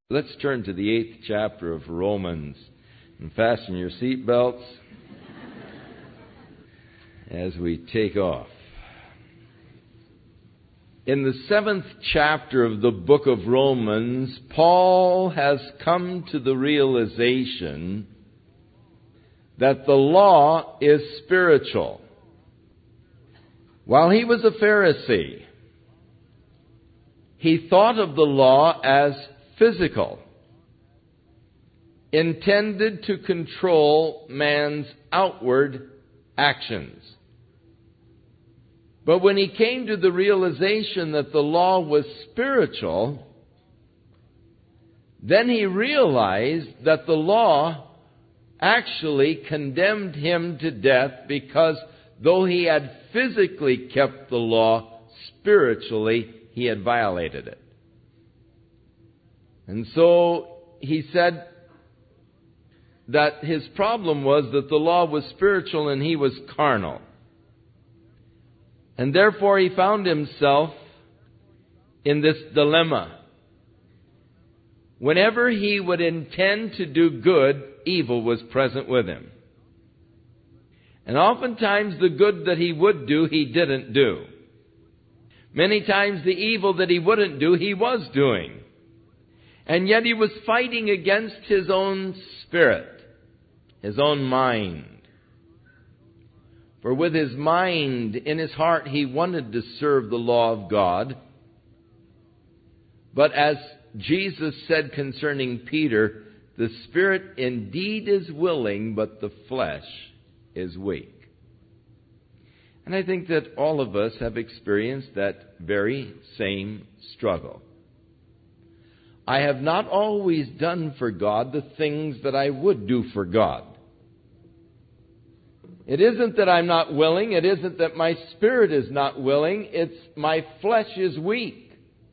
Let's turn to the 8th chapter of Romans and fasten your seatbelts as we take off. In the 7th chapter of the book of Romans, Paul has come to the realization that the law is spiritual. While he was a Pharisee, he thought of the law as physical, intended to control man's outward actions. But when he came to the realization that the law was spiritual, then he realized that the law actually condemned him to death, because though he had physically kept the law, spiritually he had violated it. And so he said that his problem was that the law was spiritual and he was carnal. And therefore he found himself in this dilemma. Whenever he would intend to do good, evil was present with him. And oftentimes the good that he would do, he didn't do. Many times the evil that he wouldn't do, he was doing. And yet he was fighting against his own spirit, his own mind. For with his mind, in his heart, he wanted to serve the law of God. But as Jesus said concerning Peter, the spirit indeed is willing, but the flesh is weak. And I think that all of us have experienced that very same struggle. I have not always done for God the things that I would do for God. It isn't that I'm not willing. It isn't that my spirit is not willing. It's my flesh is weak.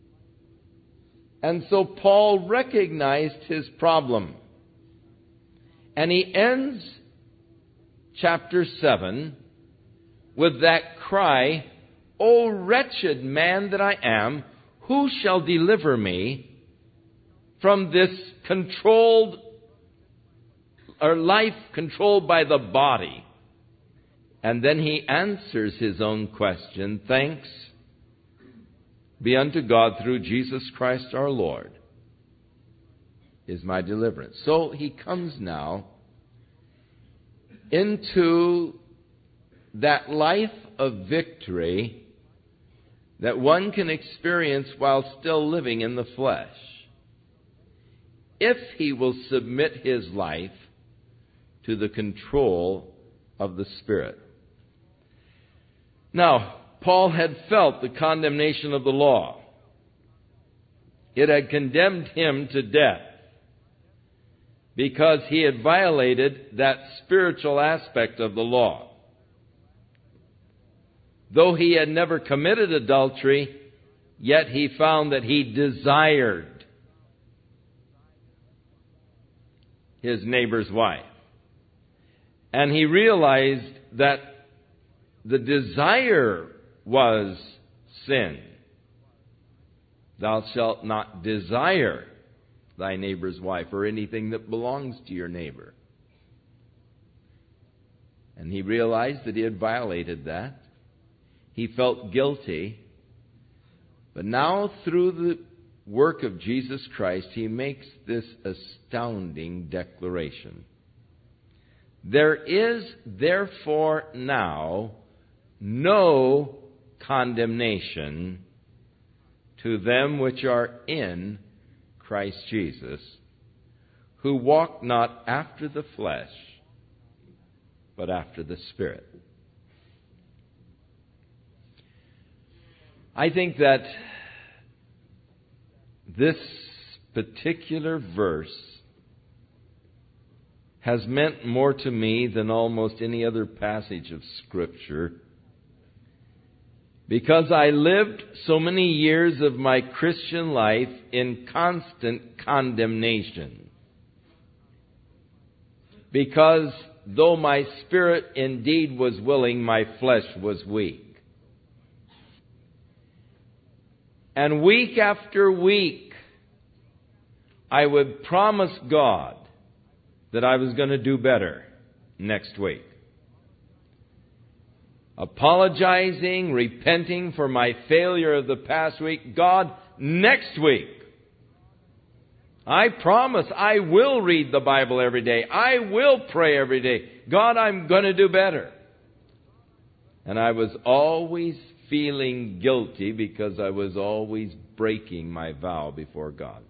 And so Paul recognized his problem. And he ends chapter 7 with that cry, "O wretched man that I am, who shall deliver me from this controlled, or life controlled by the body?" And then he answers his own question, "Thanks be unto God through Jesus Christ our Lord is my deliverance." So he comes now into that life of victory that one can experience while still living in the flesh, if he will submit his life to the control of the Spirit. Now, Paul had felt the condemnation of the law. It had condemned him to death because he had violated that spiritual aspect of the law. Though he had never committed adultery, yet he found that he desired his neighbor's wife. And he realized that the desire was sin. Thou shalt not desire thy neighbor's wife or anything that belongs to your neighbor. And he realized that he had violated that. He felt guilty. But now, through the work of Jesus Christ, he makes this astounding declaration. There is therefore now no condemnation to them which are in Christ Jesus, who walk not after the flesh, but after the Spirit. I think that this particular verse has meant more to me than almost any other passage of Scripture, because I lived so many years of my Christian life in constant condemnation. Because though my spirit indeed was willing, my flesh was weak. And week after week, I would promise God that I was going to do better next week. Apologizing, repenting for my failure of the past week. God, next week, I promise I will read the Bible every day. I will pray every day. God, I'm going to do better. And I was always feeling guilty because I was always breaking my vow before God.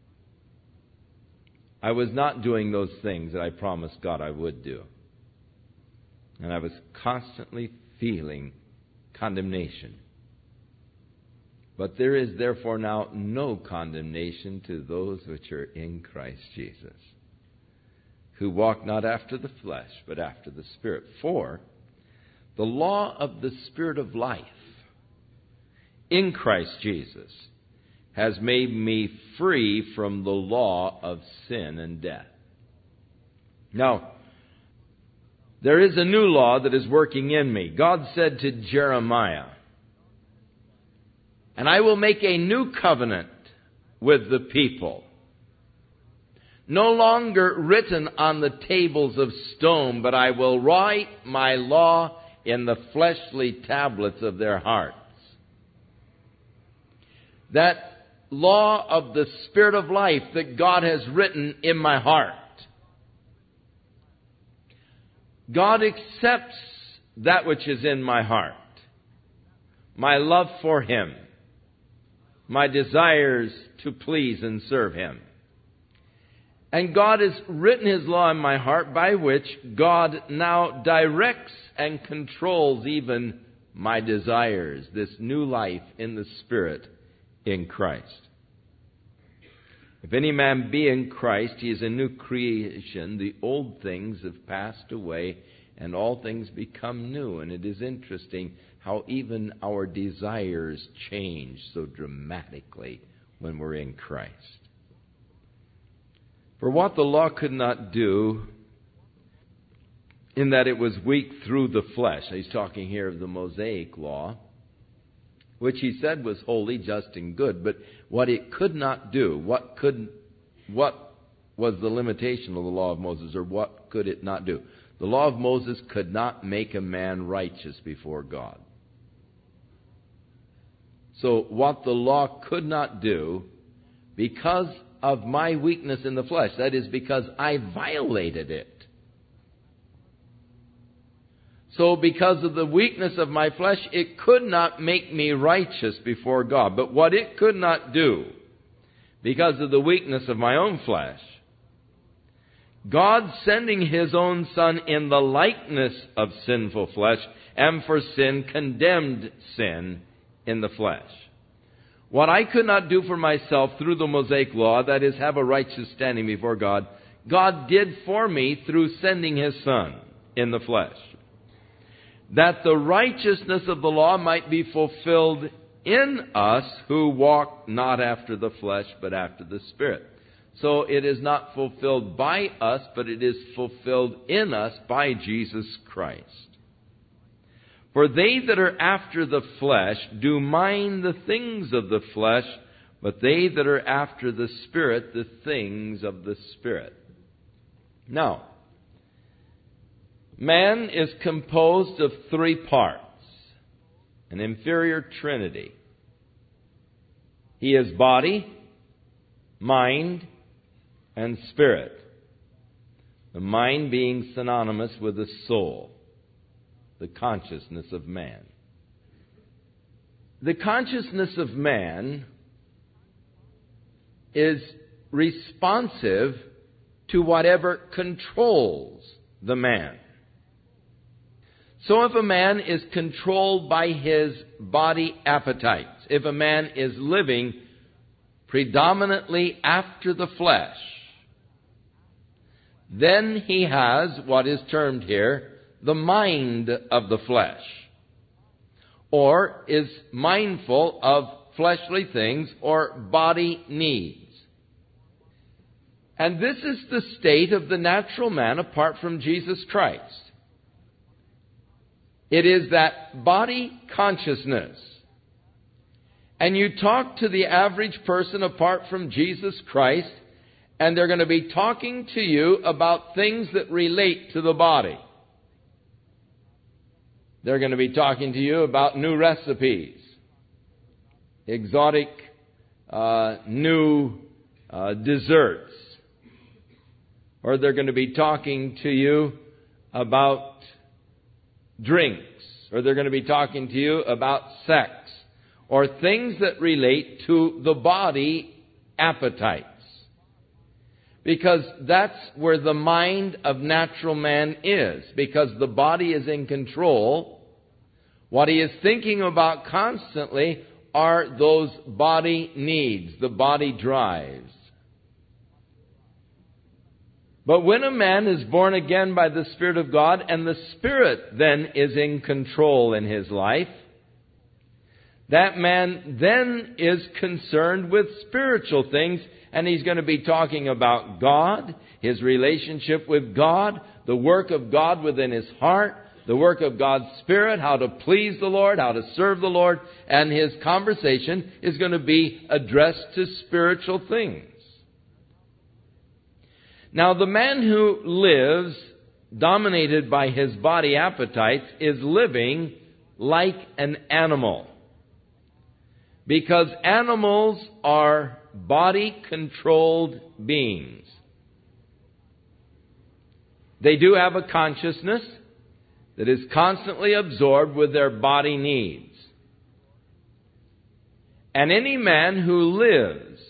I was not doing those things that I promised God I would do. And I was constantly feeling condemnation. But there is therefore now no condemnation to those which are in Christ Jesus, who walk not after the flesh, but after the Spirit. For the law of the Spirit of life in Christ Jesus has made me free from the law of sin and death. Now, there is a new law that is working in me. God said to Jeremiah, "And I will make a new covenant with the people, no longer written on the tables of stone, but I will write my law in the fleshly tablets of their hearts." That law of the Spirit of life that God has written in my heart. God accepts that which is in my heart. My love for Him. My desires to please and serve Him. And God has written His law in my heart, by which God now directs and controls even my desires. This new life in the Spirit in Christ. If any man be in Christ, he is a new creation. The old things have passed away, and all things become new. And it is interesting how even our desires change so dramatically when we're in Christ. For what the law could not do, in that it was weak through the flesh. He's talking here of the Mosaic law, which he said was holy, just, and good. But what it could not do, what was the limitation of the law of Moses, or what could it not do? The law of Moses could not make a man righteous before God. So what the law could not do, because of my weakness in the flesh, that is, because I violated it. So because of the weakness of my flesh, it could not make me righteous before God. But what it could not do, because of the weakness of my own flesh, God sending His own Son in the likeness of sinful flesh, and for sin condemned sin in the flesh. What I could not do for myself through the Mosaic law, that is, have a righteous standing before God, God did for me through sending His Son in the flesh. That the righteousness of the law might be fulfilled in us who walk not after the flesh, but after the Spirit. So it is not fulfilled by us, but it is fulfilled in us by Jesus Christ. For they that are after the flesh do mind the things of the flesh, but they that are after the Spirit, the things of the Spirit. Now, man is composed of three parts, an inferior trinity. He is body, mind, and spirit. The mind being synonymous with the soul, the consciousness of man. The consciousness of man is responsive to whatever controls the man. So if a man is controlled by his body appetites, if a man is living predominantly after the flesh, then he has what is termed here the mind of the flesh, or is mindful of fleshly things or body needs. And this is the state of the natural man apart from Jesus Christ. It is that body consciousness. And you talk to the average person apart from Jesus Christ, and they're going to be talking to you about things that relate to the body. They're going to be talking to you about new recipes, exotic new desserts. Or they're going to be talking to you about drinks. Or they're going to be talking to you about sex. Or things that relate to the body appetites. Because that's where the mind of natural man is. Because the body is in control. What he is thinking about constantly are those body needs, the body drives. But when a man is born again by the Spirit of God, and the Spirit then is in control in his life, that man then is concerned with spiritual things, and he's going to be talking about God, his relationship with God, the work of God within his heart, the work of God's Spirit, how to please the Lord, how to serve the Lord, and his conversation is going to be addressed to spiritual things. Now, the man who lives dominated by his body appetites is living like an animal. Because animals are body-controlled beings. They do have a consciousness that is constantly absorbed with their body needs. And any man who lives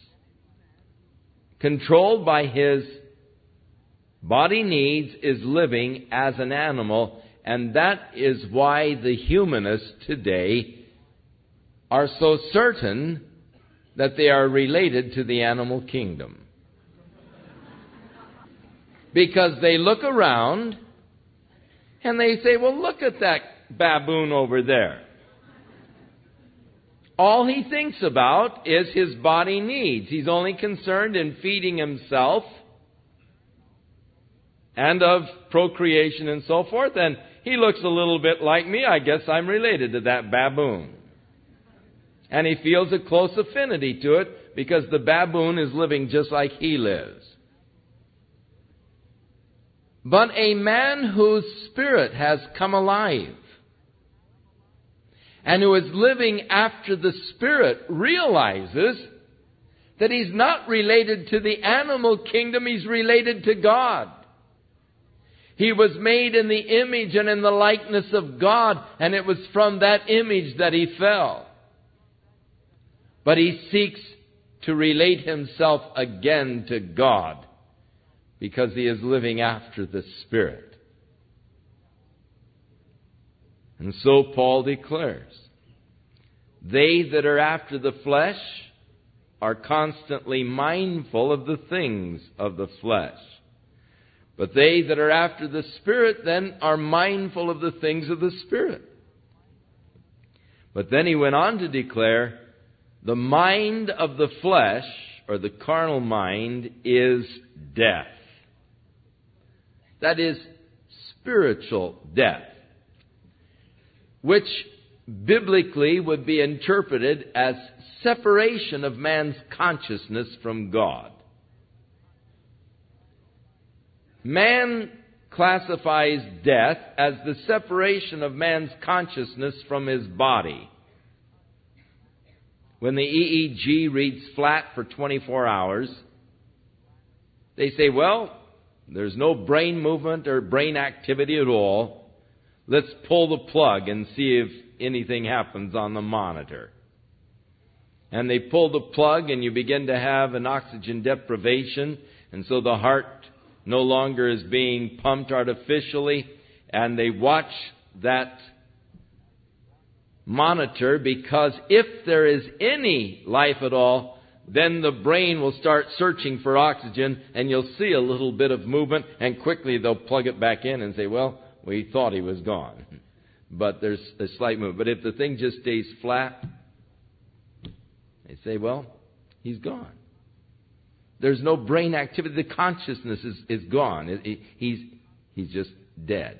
controlled by his body needs is living as an animal, and that is why the humanists today are so certain that they are related to the animal kingdom. Because they look around and they say, well, look at that baboon over there. All he thinks about is his body needs. He's only concerned in feeding himself and of procreation and so forth. And he looks a little bit like me. I guess I'm related to that baboon. And he feels a close affinity to it because the baboon is living just like he lives. But a man whose spirit has come alive and who is living after the Spirit realizes that he's not related to the animal kingdom, he's related to God. He was made in the image and in the likeness of God, and it was from that image that he fell. But he seeks to relate himself again to God because he is living after the Spirit. And so Paul declares, they that are after the flesh are constantly mindful of the things of the flesh. But they that are after the Spirit then are mindful of the things of the Spirit. But then he went on to declare, the mind of the flesh, or the carnal mind, is death. That is spiritual death, which biblically would be interpreted as separation of man's consciousness from God. Man classifies death as the separation of man's consciousness from his body. When the EEG reads flat for 24 hours, they say, well, there's no brain movement or brain activity at all. Let's pull the plug and see if anything happens on the monitor. And they pull the plug and you begin to have an oxygen deprivation, and so the heart no longer is being pumped artificially, and they watch that monitor, because if there is any life at all, then the brain will start searching for oxygen, and you'll see a little bit of movement, and quickly they'll plug it back in and say, well, we thought he was gone. But there's a slight movement. But if the thing just stays flat, they say, well, he's gone. There's no brain activity. The consciousness is gone. He's just dead.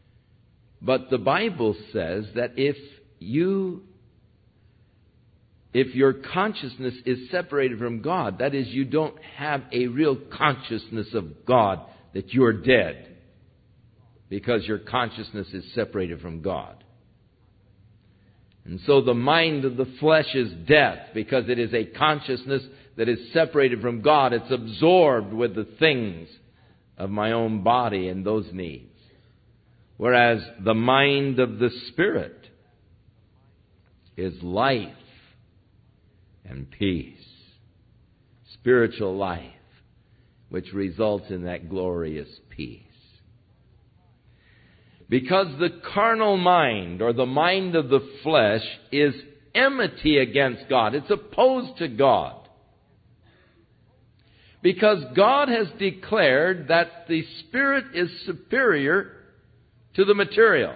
But the Bible says that if you if your consciousness is separated from God, that is, you don't have a real consciousness of God, that you're dead because your consciousness is separated from God. And so the mind of the flesh is death because it is a consciousness that is separated from God. It's absorbed with the things of my own body and those needs. Whereas the mind of the Spirit is life and peace. Spiritual life, which results in that glorious peace. Because the carnal mind, or the mind of the flesh, is enmity against God. It's opposed to God. Because God has declared that the Spirit is superior to the material.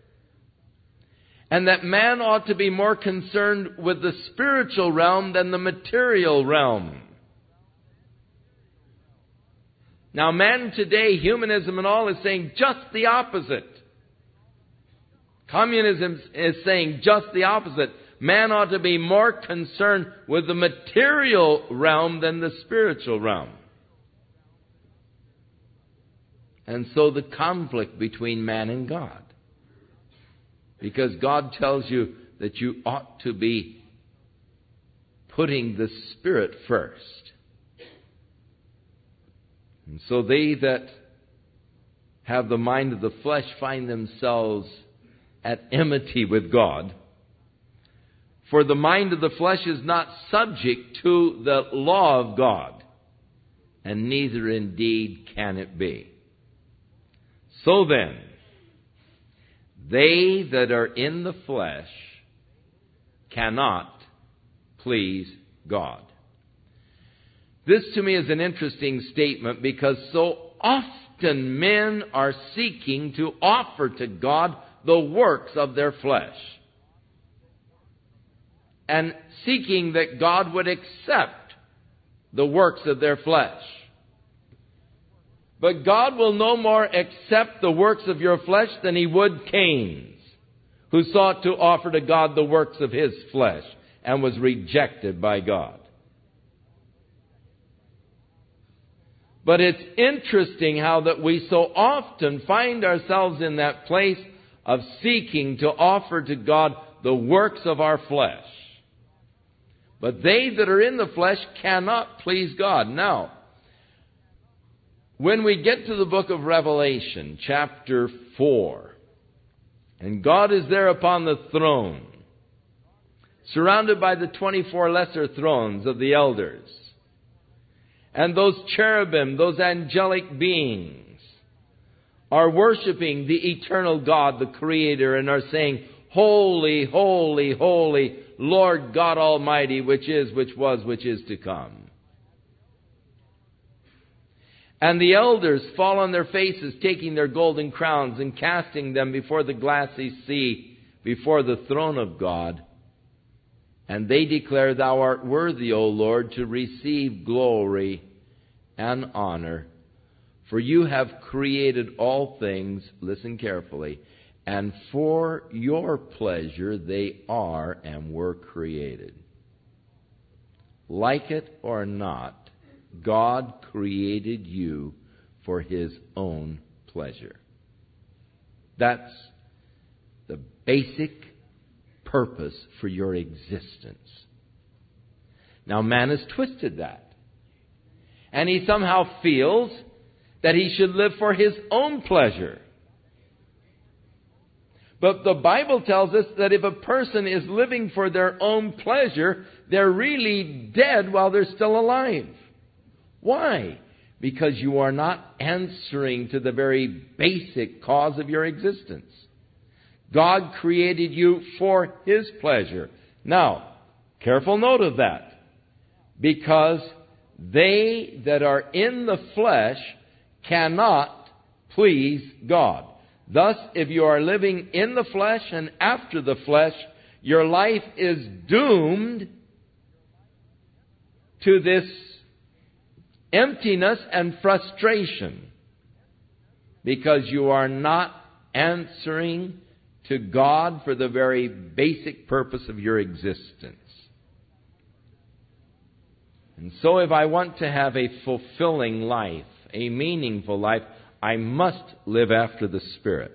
And that man ought to be more concerned with the spiritual realm than the material realm. Now man today, humanism and all, is saying just the opposite. Communism is saying just the opposite. Man ought to be more concerned with the material realm than the spiritual realm. And so the conflict between man and God. Because God tells you that you ought to be putting the Spirit first. And so they that have the mind of the flesh find themselves at enmity with God. For the mind of the flesh is not subject to the law of God, and neither indeed can it be. So then, they that are in the flesh cannot please God. This to me is an interesting statement because so often men are seeking to offer to God the works of their flesh. And seeking that God would accept the works of their flesh. But God will no more accept the works of your flesh than He would Cain's, who sought to offer to God the works of his flesh and was rejected by God. But it's interesting how that we so often find ourselves in that place of seeking to offer to God the works of our flesh. But they that are in the flesh cannot please God. Now, when we get to the book of Revelation, chapter 4, and God is there upon the throne, surrounded by the 24 lesser thrones of the elders, and those cherubim, those angelic beings, are worshiping the eternal God, the Creator, and are saying, Holy, holy, holy, Lord God Almighty, which is, which was, which is to come. And the elders fall on their faces, taking their golden crowns and casting them before the glassy sea, before the throne of God. And they declare, Thou art worthy, O Lord, to receive glory and honor. For you have created all things, listen carefully, and for your pleasure they are and were created. Like it or not, God created you for His own pleasure. That's the basic purpose for your existence. Now man has twisted that. And he somehow feels that he should live for his own pleasure. But the Bible tells us that if a person is living for their own pleasure, they're really dead while they're still alive. Why? Because you are not answering to the very basic cause of your existence. God created you for His pleasure. Now, careful note of that. Because they that are in the flesh cannot please God. Thus, if you are living in the flesh and after the flesh, your life is doomed to this emptiness and frustration because you are not answering to God for the very basic purpose of your existence. And so if I want to have a fulfilling life, a meaningful life, I must live after the Spirit.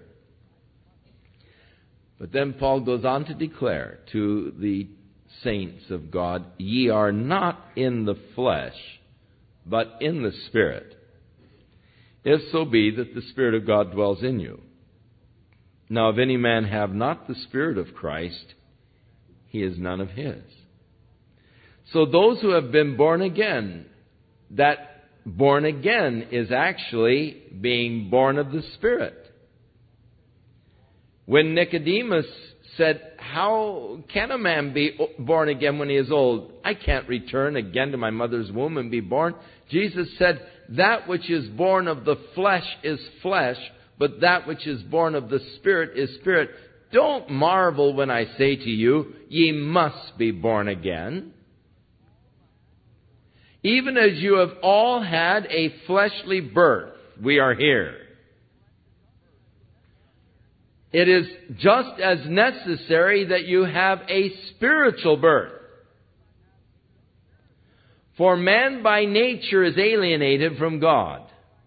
But then Paul goes on to declare to the saints of God, ye are not in the flesh, but in the Spirit, if so be that the Spirit of God dwells in you. Now, if any man have not the Spirit of Christ, he is none of his. So those who have been born again, that born again is actually being born of the Spirit. When Nicodemus said, how can a man be born again when he is old? I can't return again to my mother's womb and be born. Jesus said, that which is born of the flesh is flesh, but that which is born of the Spirit is spirit. Don't marvel when I say to you, ye must be born again. Even as you have all had a fleshly birth, we are here. It is just as necessary that you have a spiritual birth. For man by nature is alienated from God.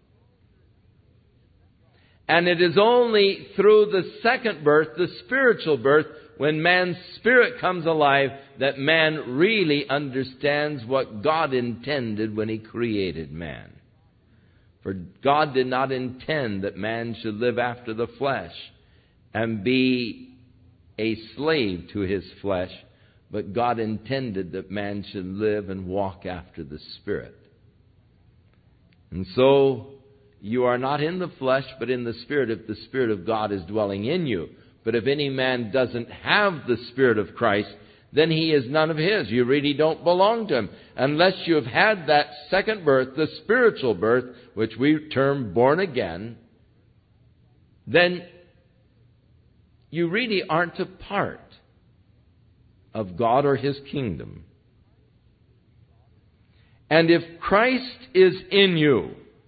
And it is only through the second birth, the spiritual birth, when man's spirit comes alive, that man really understands what God intended when He created man. For God did not intend that man should live after the flesh and be a slave to his flesh, but God intended that man should live and walk after the Spirit. And so, you are not in the flesh, but in the Spirit, if the Spirit of God is dwelling in you. But if any man doesn't have the Spirit of Christ, then he is none of his. You really don't belong to him. Unless you have had that second birth, the spiritual birth, which we term born again, then you really aren't a part of God or His kingdom. And if Christ is in you,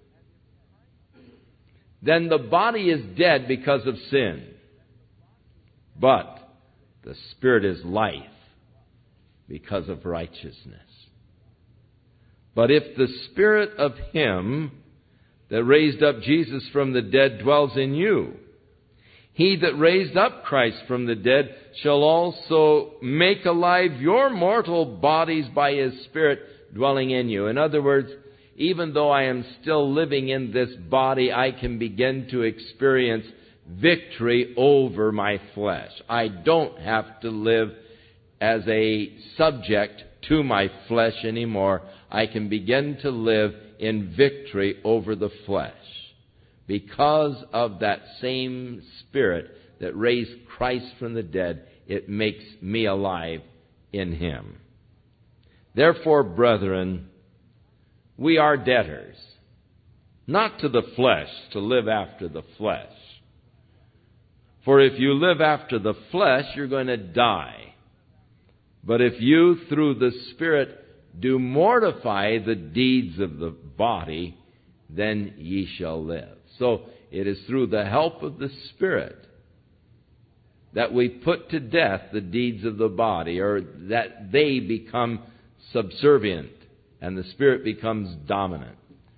then the body is dead because of sin. But the Spirit is life because of righteousness. But if the Spirit of Him that raised up Jesus from the dead dwells in you, He that raised up Christ from the dead shall also make alive your mortal bodies by His Spirit dwelling in you. In other words, even though I am still living in this body, I can begin to experience victory over my flesh. I don't have to live as a subject to my flesh anymore. I can begin to live in victory over the flesh because of that same Spirit that raised Christ from the dead. It makes me alive in Him. Therefore, brethren, we are debtors, not to the flesh, to live after the flesh. For if you live after the flesh, you're going to die. But if you, through the Spirit, do mortify the deeds of the body, then ye shall live. So it is through the help of the Spirit that we put to death the deeds of the body, or that they become subservient and the Spirit becomes dominant.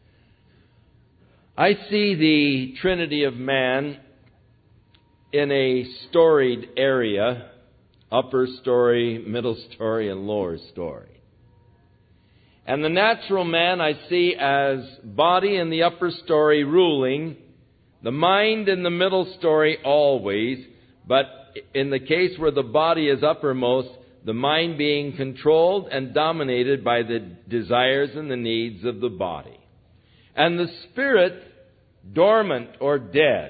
I see the Trinity of man in a storied area, upper story, middle story, and lower story. And the natural man I see as body in the upper story ruling, the mind in the middle story always, but in the case where the body is uppermost, the mind being controlled and dominated by the desires and the needs of the body. And the Spirit dormant or dead.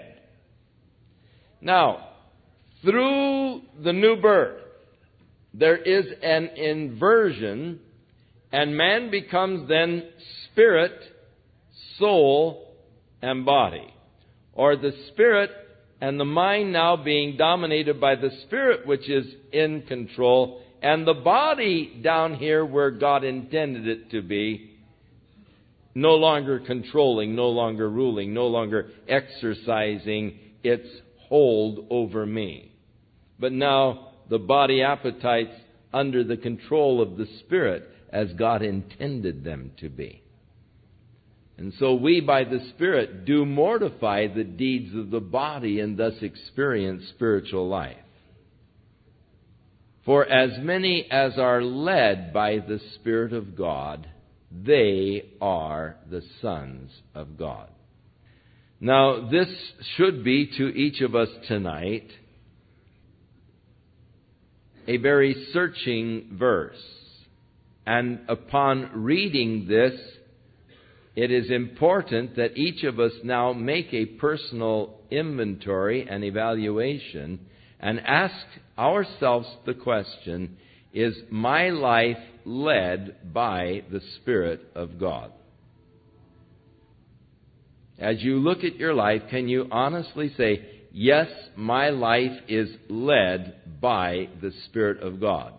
Now, through the new birth, there is an inversion, and man becomes then spirit, soul, and body. Or the spirit and the mind now being dominated by the Spirit, which is in control, and the body down here where God intended it to be, no longer controlling, no longer ruling, no longer exercising its hold over me. But now the body appetites under the control of the Spirit as God intended them to be. And so we, by the Spirit, do mortify the deeds of the body and thus experience spiritual life. For as many as are led by the Spirit of God, they are the sons of God. Now, this should be to each of us tonight a very searching verse. And upon reading this, it is important that each of us now make a personal inventory and evaluation and ask ourselves the question, is my life led by the Spirit of God? As you look at your life, can you honestly say, yes, my life is led by the Spirit of God?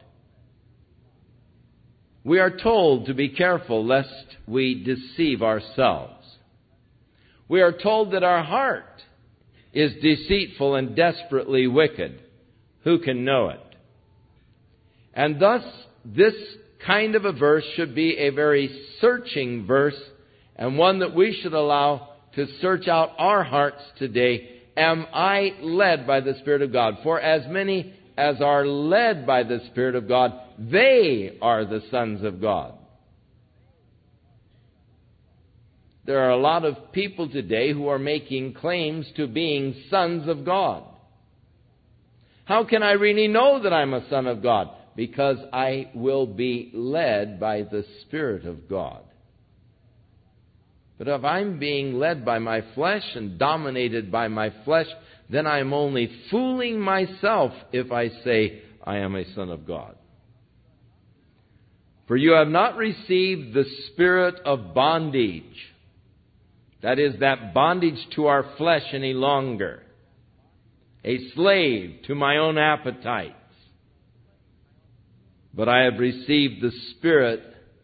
We are told to be careful lest we deceive ourselves. We are told that our heart is deceitful and desperately wicked. Who can know it? And thus, this kind of a verse should be a very searching verse, and one that we should allow to search out our hearts today. Am I led by the Spirit of God? For as many as are led by the Spirit of God, they are the sons of God. There are a lot of people today who are making claims to being sons of God. How can I really know that I'm a son of God? Because I will be led by the Spirit of God. But if I'm being led by my flesh and dominated by my flesh, then I'm only fooling myself if I say I am a son of God. For you have not received the spirit of bondage, that is, that bondage to our flesh any longer, a slave to my own appetites, but I have received the spirit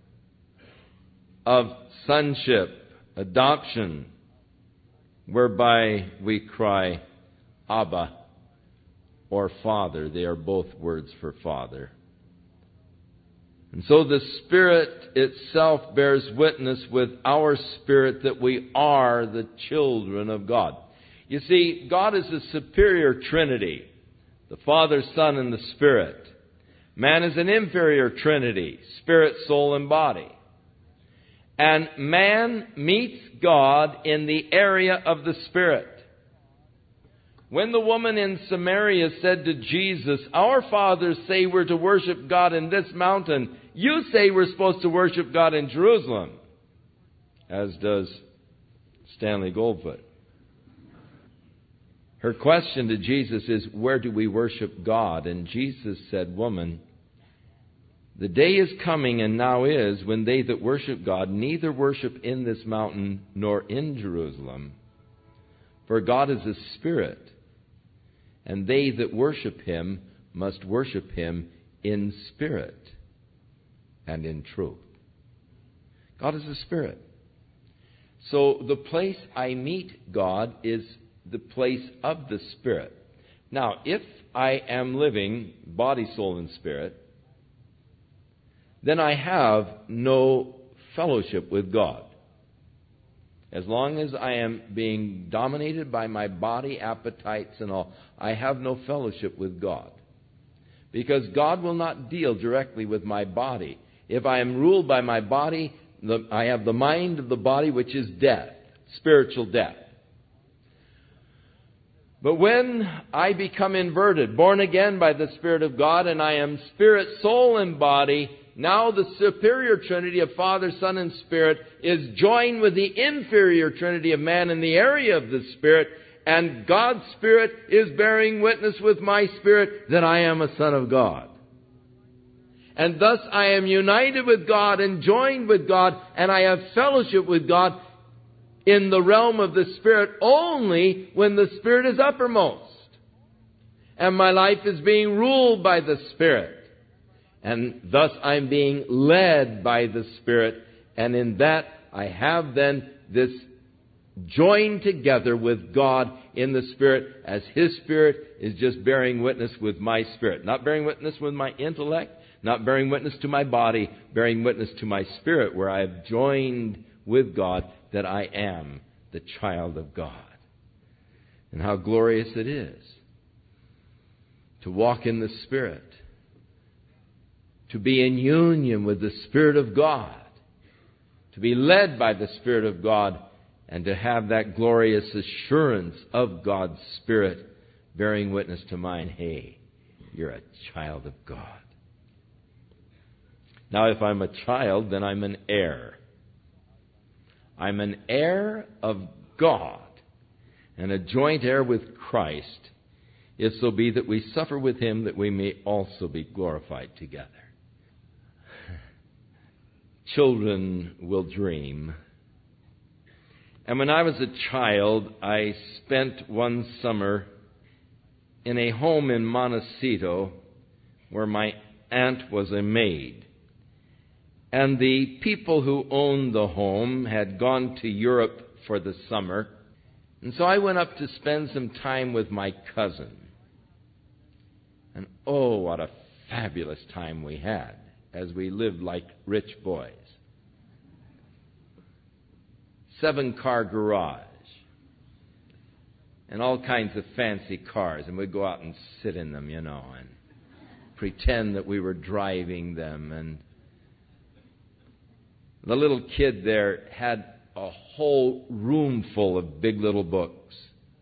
of sonship, adoption, whereby we cry, Abba, or Father. They are both words for Father. And so the Spirit itself bears witness with our spirit that we are the children of God. You see, God is a superior Trinity, the Father, Son, and the Spirit. Man is an inferior Trinity, spirit, soul, and body. And man meets God in the area of the Spirit. When the woman in Samaria said to Jesus, our fathers say we're to worship God in this mountain. You say we're supposed to worship God in Jerusalem. As does Stanley Goldfoot. Her question to Jesus is, where do we worship God? And Jesus said, woman, the day is coming and now is when they that worship God neither worship in this mountain nor in Jerusalem. For God is a spirit, and they that worship Him must worship Him in spirit and in truth. God is a spirit. So the place I meet God is the place of the Spirit. Now, if I am living body, soul, and spirit, then I have no fellowship with God. As long as I am being dominated by my body, appetites, and all, I have no fellowship with God. Because God will not deal directly with my body. If I am ruled by my body, I have the mind of the body, which is death, spiritual death. But when I become inverted, born again by the Spirit of God, and I am spirit, soul, and body, now the superior Trinity of Father, Son, and Spirit is joined with the inferior Trinity of man in the area of the Spirit, and God's Spirit is bearing witness with my spirit that I am a son of God. And thus I am united with God and joined with God, and I have fellowship with God in the realm of the Spirit only when the Spirit is uppermost. And my life is being ruled by the Spirit. And thus I'm being led by the Spirit. And in that I have then this joined together with God in the Spirit, as His Spirit is just bearing witness with my spirit. Not bearing witness with my intellect, not bearing witness to my body, bearing witness to my spirit, where I have joined with God that I am the child of God. And how glorious it is to walk in the Spirit, to be in union with the Spirit of God, to be led by the Spirit of God, and to have that glorious assurance of God's Spirit bearing witness to mine. Hey, you're a child of God. Now, if I'm a child, then I'm an heir. I'm an heir of God and a joint heir with Christ, if so be that we suffer with Him, that we may also be glorified together. Children will dream. And when I was a child, I spent one summer in a home in Montecito where my aunt was a maid. And the people who owned the home had gone to Europe for the summer. And so I went up to spend some time with my cousin. And oh, what a fabulous time we had as we lived like rich boys. 7-car garage. And all kinds of fancy cars. And we'd go out and sit in them, and pretend that we were driving them. And the little kid there had a whole room full of big little books.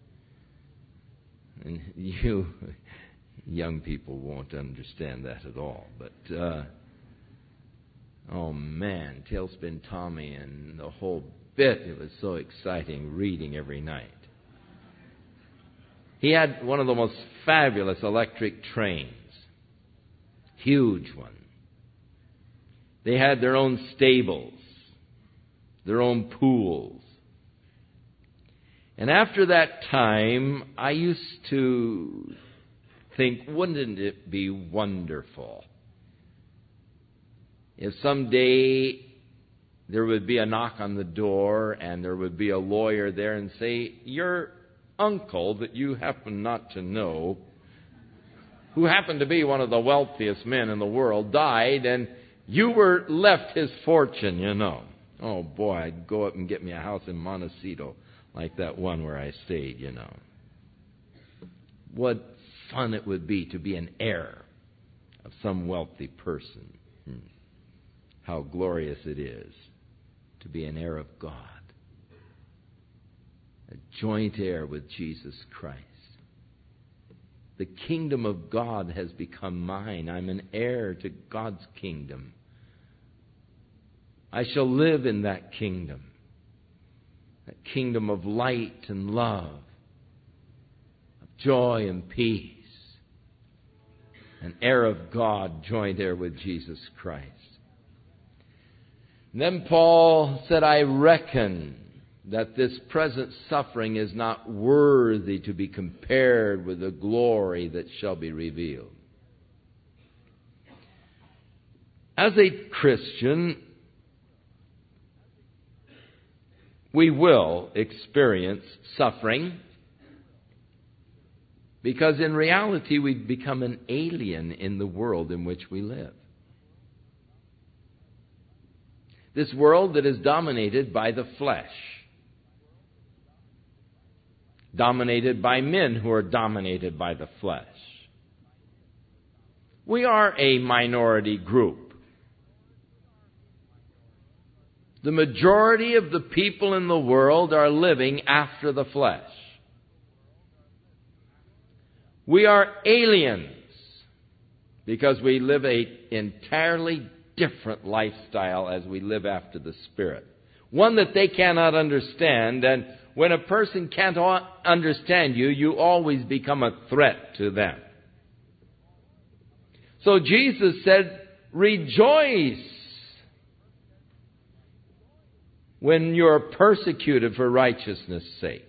And you young people won't understand that at all. But, oh man, Tailspin Tommy and the whole bit. It was so exciting reading every night. He had one of the most fabulous electric trains. Huge one. They had their own stables, their own pools. And after that time, I used to think, wouldn't it be wonderful if someday there would be a knock on the door and there would be a lawyer there and say, your uncle that you happen not to know, who happened to be one of the wealthiest men in the world, died, and you were left his fortune, Oh, boy, I'd go up and get me a house in Montecito like that one where I stayed, What fun it would be to be an heir of some wealthy person. How glorious it is to be an heir of God. A joint heir with Jesus Christ. The kingdom of God has become mine. I'm an heir to God's kingdom. I shall live in that kingdom of light and love, of joy and peace. An heir of God, joint heir with Jesus Christ. And then Paul said, I reckon that this present suffering is not worthy to be compared with the glory that shall be revealed. As a Christian, we will experience suffering because in reality we've become an alien in the world in which we live. This world that is dominated by the flesh, dominated by men who are dominated by the flesh. We are a minority group. The majority of the people in the world are living after the flesh. We are aliens because we live an entirely different lifestyle as we live after the Spirit. One that they cannot understand, and when a person can't understand you, you always become a threat to them. So Jesus said, rejoice when you're persecuted for righteousness' sake.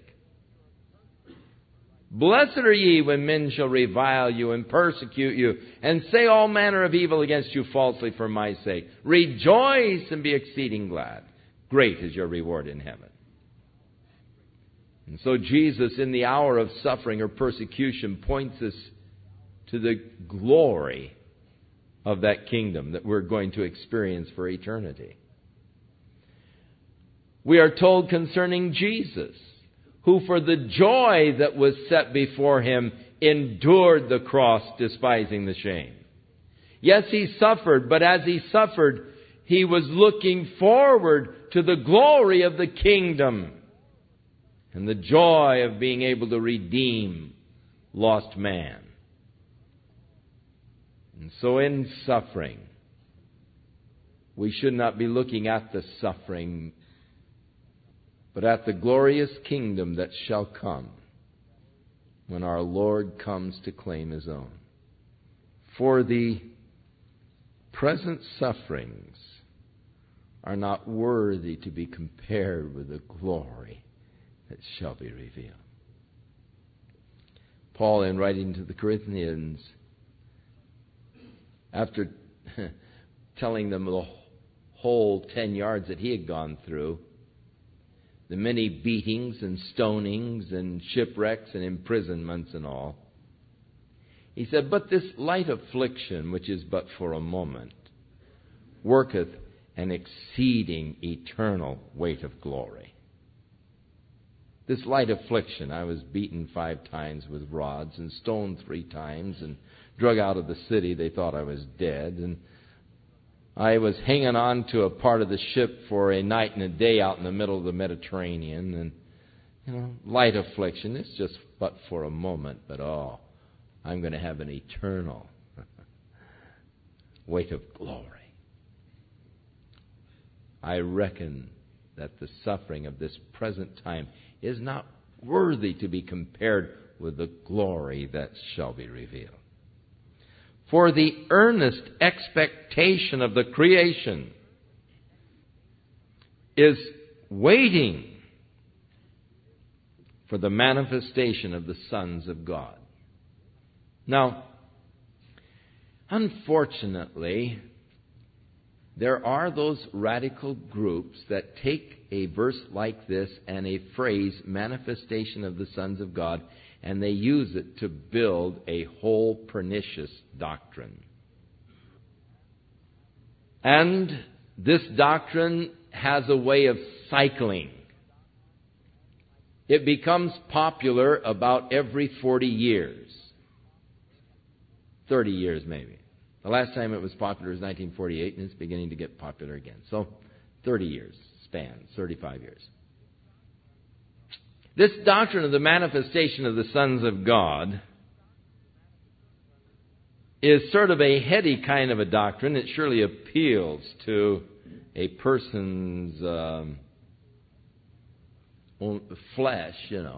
Blessed are ye when men shall revile you and persecute you and say all manner of evil against you falsely for my sake. Rejoice and be exceeding glad. Great is your reward in heaven. And so Jesus, in the hour of suffering or persecution, points us to the glory of that kingdom that we're going to experience for eternity. We are told concerning Jesus, who for the joy that was set before him endured the cross, despising the shame. Yes, he suffered, but as he suffered, he was looking forward to the glory of the kingdom and the joy of being able to redeem lost man. And so in suffering, we should not be looking at the suffering, but at the glorious kingdom that shall come when our Lord comes to claim his own. For the present sufferings are not worthy to be compared with the glory that shall be revealed. Paul, in writing to the Corinthians, after telling them the whole 10 yards that he had gone through, the many beatings and stonings and shipwrecks and imprisonments and all, he said, "But this light affliction, which is but for a moment, worketh an exceeding eternal weight of glory." This light affliction, I was beaten 5 times with rods and stoned 3 times and drug out of the city. They thought I was dead. And I was hanging on to a part of the ship for a night and a day out in the middle of the Mediterranean. And, light affliction, it's just but for a moment. But, I'm going to have an eternal weight of glory. I reckon that the suffering of this present time is not worthy to be compared with the glory that shall be revealed. For the earnest expectation of the creation is waiting for the manifestation of the sons of God. Now, unfortunately, there are those radical groups that take a verse like this and a phrase, manifestation of the sons of God, and they use it to build a whole pernicious doctrine. And this doctrine has a way of cycling. It becomes popular about every 40 years. 30 years maybe. The last time it was popular was 1948, and it's beginning to get popular again. So 30 years spans, 35 years. This doctrine of the manifestation of the sons of God is sort of a heady kind of a doctrine. It surely appeals to a person's own flesh,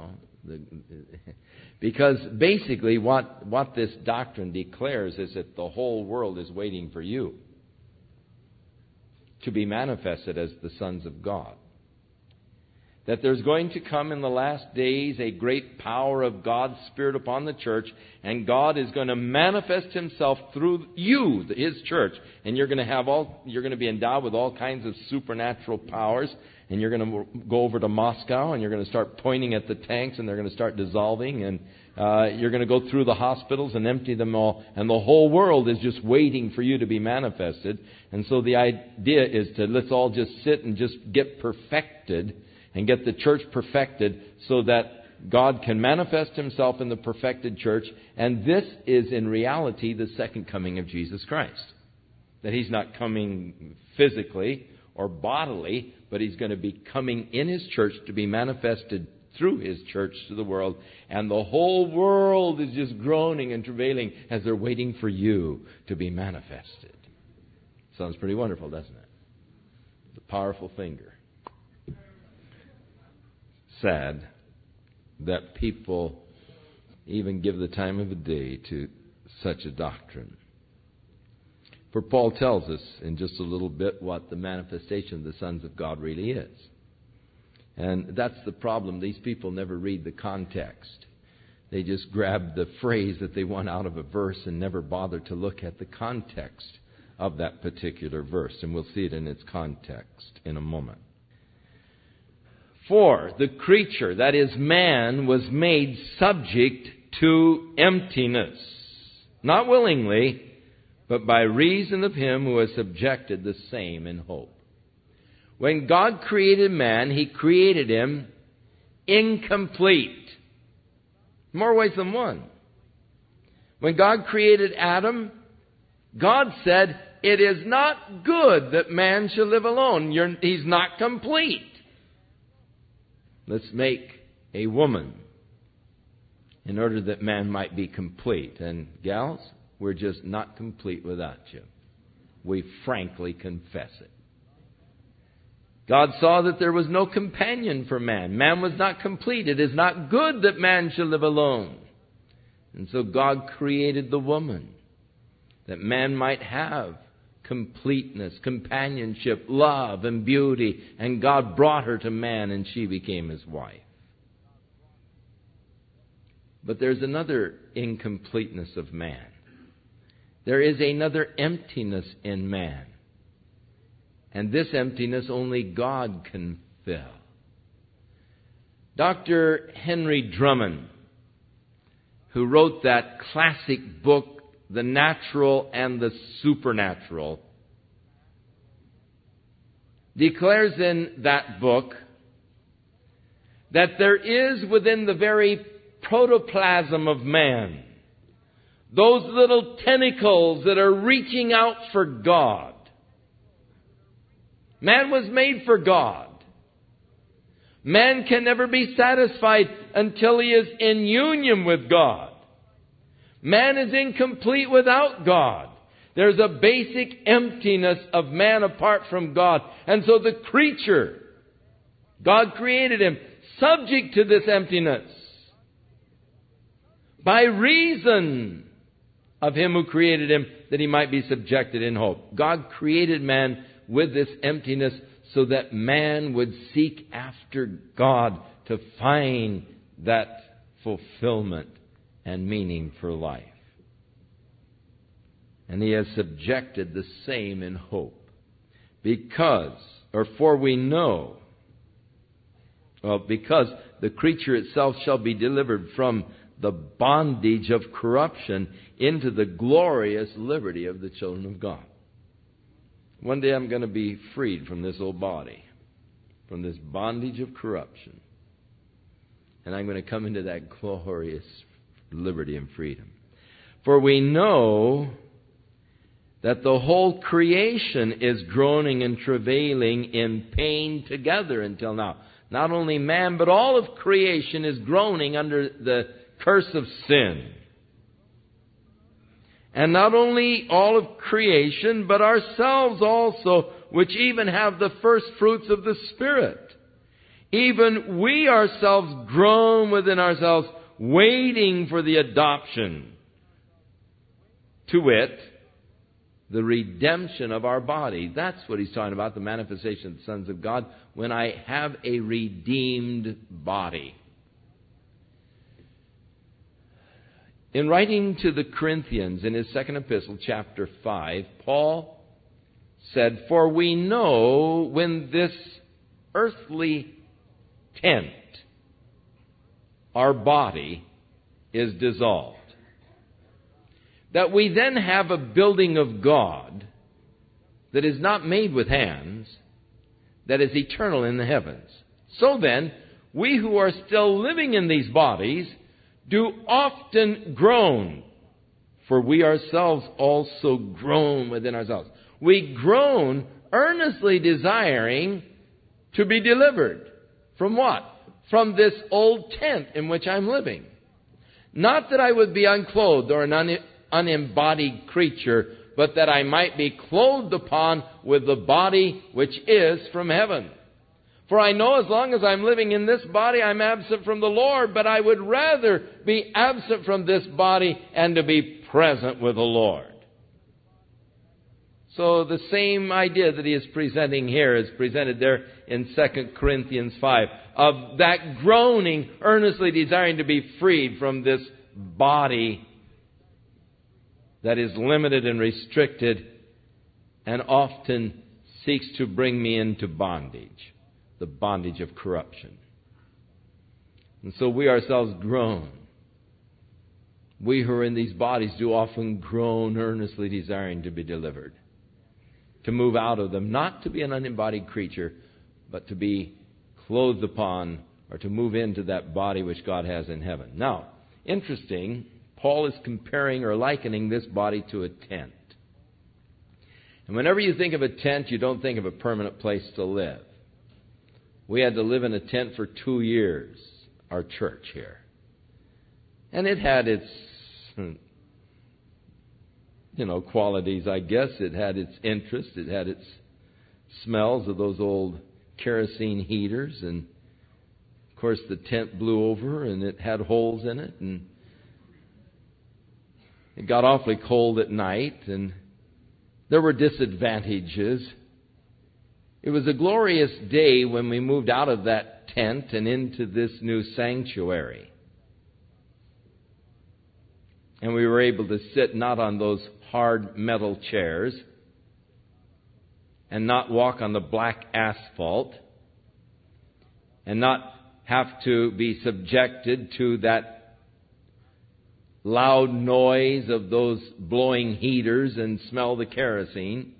because basically what this doctrine declares is that the whole world is waiting for you to be manifested as the sons of God. That there's going to come in the last days a great power of God's Spirit upon the church, and God is going to manifest himself through you, his church, and you're going to be endowed with all kinds of supernatural powers, and you're going to go over to Moscow, and you're going to start pointing at the tanks, and they're going to start dissolving, and you're going to go through the hospitals and empty them all, and the whole world is just waiting for you to be manifested. And so the idea is to let's all just sit and just get perfected and get the church perfected so that God can manifest himself in the perfected church. And this is in reality the second coming of Jesus Christ. That he's not coming physically or bodily, but he's going to be coming in his church to be manifested through his church to the world. And the whole world is just groaning and travailing as they're waiting for you to be manifested. Sounds pretty wonderful, doesn't it? The powerful finger. Sad that people even give the time of the day to such a doctrine. For Paul tells us in just a little bit what the manifestation of the sons of God really is. And that's the problem. These people never read the context. They just grab the phrase that they want out of a verse and never bother to look at the context of that particular verse. And we'll see it in its context in a moment. For the creature, that is man, was made subject to emptiness. Not willingly, but by reason of him who has subjected the same in hope. When God created man, he created him incomplete. More ways than one. When God created Adam, God said, "It is not good that man should live alone." He's not complete. Let's make a woman in order that man might be complete. And gals, we're just not complete without you. We frankly confess it. God saw that there was no companion for man. Man was not complete. It is not good that man should live alone. And so God created the woman, that man might have completeness, companionship, love, and beauty. And God brought her to man, and she became his wife. But there's another incompleteness of man. There is another emptiness in man. And this emptiness only God can fill. Dr. Henry Drummond, who wrote that classic book, The Natural and the Supernatural, declares in that book that there is within the very protoplasm of man those little tentacles that are reaching out for God. Man was made for God. Man can never be satisfied until he is in union with God. Man is incomplete without God. There's a basic emptiness of man apart from God. And so the creature, God created him subject to this emptiness by reason of him who created him, that he might be subjected in hope. God created man with this emptiness so that man would seek after God to find that fulfillment and meaning for life. And he has subjected the same in hope. Because the creature itself shall be delivered from the bondage of corruption into the glorious liberty of the children of God. One day I'm going to be freed from this old body, from this bondage of corruption. And I'm going to come into that glorious liberty and freedom. For we know that the whole creation is groaning and travailing in pain together until now. Not only man, but all of creation is groaning under the curse of sin. And not only all of creation, but ourselves also, which even have the first fruits of the Spirit. Even we ourselves groan within ourselves, waiting for the adoption, to wit, the redemption of our body. That's what he's talking about, the manifestation of the sons of God, when I have a redeemed body. In writing to the Corinthians in his second epistle, chapter 5, Paul said, "For we know when this earthly tent, our body, is dissolved, that we then have a building of God that is not made with hands, that is eternal in the heavens. So then, we who are still living in these bodies do often groan, for we ourselves also groan within ourselves." We groan, earnestly desiring to be delivered. From what? From this old tent in which I'm living. Not that I would be unclothed or an unembodied creature, but that I might be clothed upon with the body which is from heaven. For I know as long as I'm living in this body, I'm absent from the Lord, but I would rather be absent from this body and to be present with the Lord. So the same idea that he is presenting here is presented there in 2 Corinthians 5, of that groaning, earnestly desiring to be freed from this body that is limited and restricted and often seeks to bring me into bondage. The bondage of corruption. And so we ourselves groan, we who are in these bodies do often groan, earnestly desiring to be delivered, to move out of them, not to be an unembodied creature, but to be clothed upon, or to move into that body which God has in heaven. Now, interesting, Paul is comparing or likening this body to a tent. And whenever you think of a tent, you don't think of a permanent place to live. We had to live in a tent for 2 years, our church here. And it had its, qualities, I guess. It had its interest. It had its smells of those old kerosene heaters. And, of course, the tent blew over and it had holes in it. And it got awfully cold at night. And there were disadvantages. It was a glorious day when we moved out of that tent and into this new sanctuary. And we were able to sit not on those hard metal chairs and not walk on the black asphalt and not have to be subjected to that loud noise of those blowing heaters and smell the kerosene.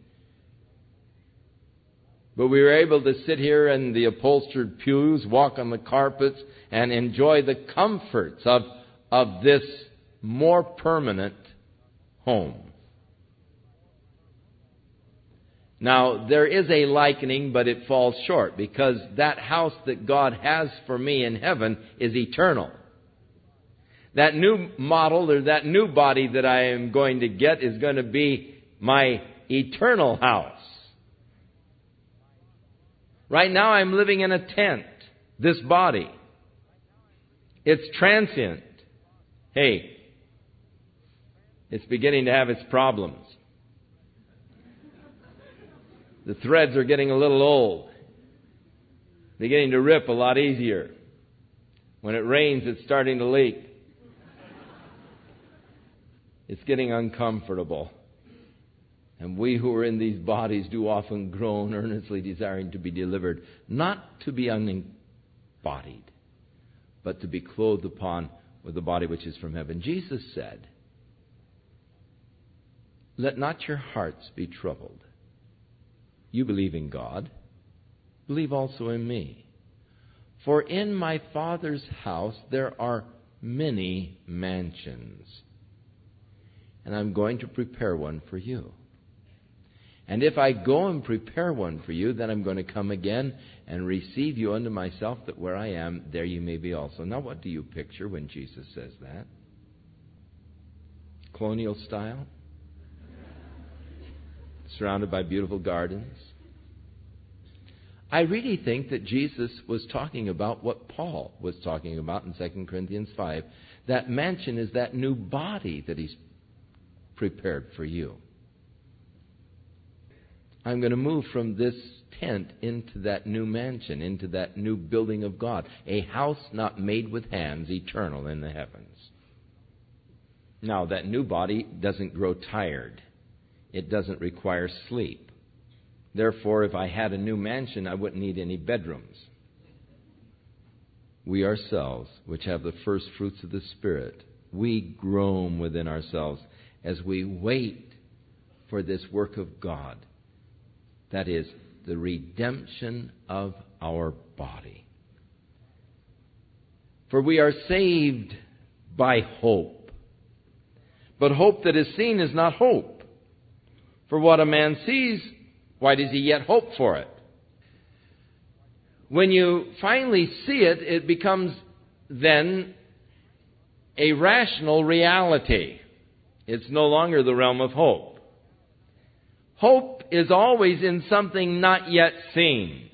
But we were able to sit here in the upholstered pews, walk on the carpets, and enjoy the comforts of this more permanent home. Now, there is a likening, but it falls short, because that house that God has for me in heaven is eternal. That new model, or that new body that I am going to get, is going to be my eternal house. Right now I'm living in a tent, this body. It's transient. Hey, it's beginning to have its problems. The threads are getting a little old. Beginning to rip a lot easier. When it rains, it's starting to leak. It's getting uncomfortable. And we who are in these bodies do often groan, earnestly desiring to be delivered, not to be unembodied, but to be clothed upon with the body which is from heaven. Jesus said, "Let not your hearts be troubled. You believe in God, believe also in me. For in my Father's house there are many mansions, and I'm going to prepare one for you. And if I go and prepare one for you, then I'm going to come again and receive you unto myself, that where I am, there you may be also." Now, what do you picture when Jesus says that? Colonial style? Surrounded by beautiful gardens? I really think that Jesus was talking about what Paul was talking about in 2 Corinthians 5. That mansion is that new body that He's prepared for you. I'm going to move from this tent into that new mansion, into that new building of God, a house not made with hands, eternal in the heavens. Now, that new body doesn't grow tired. It doesn't require sleep. Therefore, if I had a new mansion, I wouldn't need any bedrooms. We ourselves, which have the first fruits of the Spirit, we groan within ourselves as we wait for this work of God. That is, the redemption of our body. For we are saved by hope. But hope that is seen is not hope. For what a man sees, why does he yet hope for it? When you finally see it, it becomes then a rational reality. It's no longer the realm of hope. Hope is always in something not yet seen.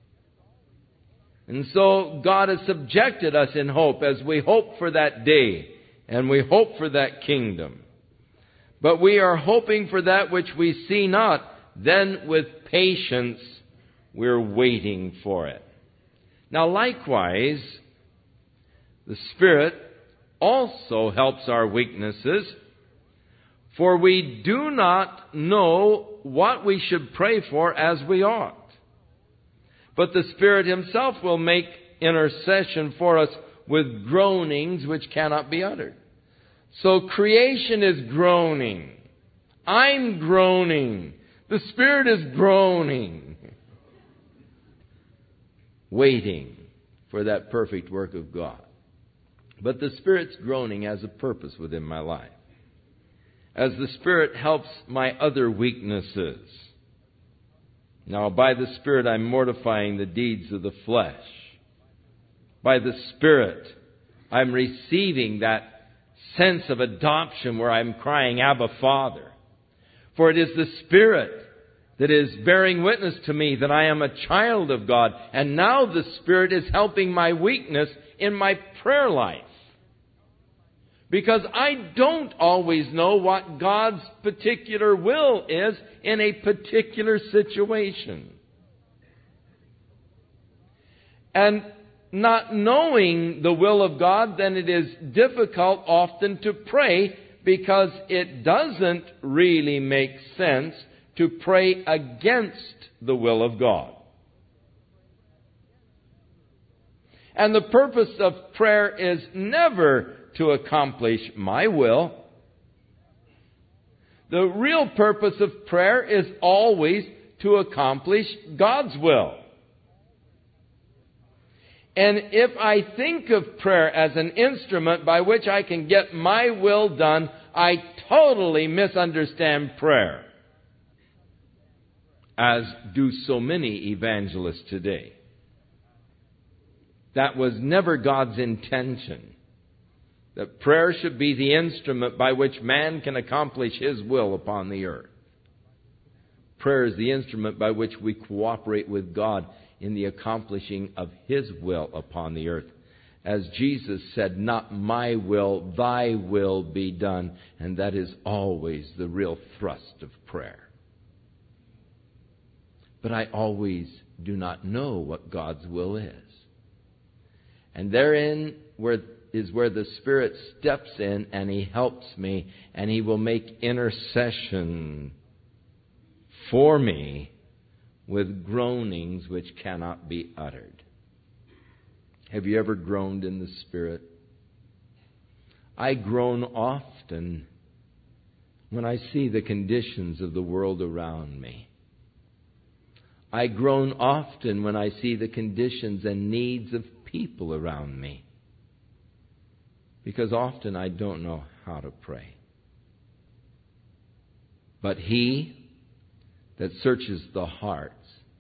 And so God has subjected us in hope as we hope for that day and we hope for that kingdom. But we are hoping for that which we see not. Then with patience we're waiting for it. Now likewise, the Spirit also helps our weaknesses, for we do not know what we should pray for as we ought. But the Spirit Himself will make intercession for us with groanings which cannot be uttered. So creation is groaning. I'm groaning. The Spirit is groaning. Waiting for that perfect work of God. But the Spirit's groaning has a purpose within my life. As the Spirit helps my other weaknesses. Now, by the Spirit, I'm mortifying the deeds of the flesh. By the Spirit, I'm receiving that sense of adoption where I'm crying, Abba, Father. For it is the Spirit that is bearing witness to me that I am a child of God. And now the Spirit is helping my weakness in my prayer life. Because I don't always know what God's particular will is in a particular situation. And not knowing the will of God, then it is difficult often to pray because it doesn't really make sense to pray against the will of God. And the purpose of prayer is never to accomplish my will. The real purpose of prayer is always to accomplish God's will. And if I think of prayer as an instrument by which I can get my will done, I totally misunderstand prayer, as do so many evangelists today. That was never God's intention, that prayer should be the instrument by which man can accomplish His will upon the earth. Prayer is the instrument by which we cooperate with God in the accomplishing of His will upon the earth. As Jesus said, not my will, thy will be done. And that is always the real thrust of prayer. But I always do not know what God's will is. And therein is where the Spirit steps in and He helps me, and He will make intercession for me with groanings which cannot be uttered. Have you ever groaned in the Spirit? I groan often when I see the conditions of the world around me. I groan often when I see the conditions and needs of people around me. Because often I don't know how to pray. But He that searches the hearts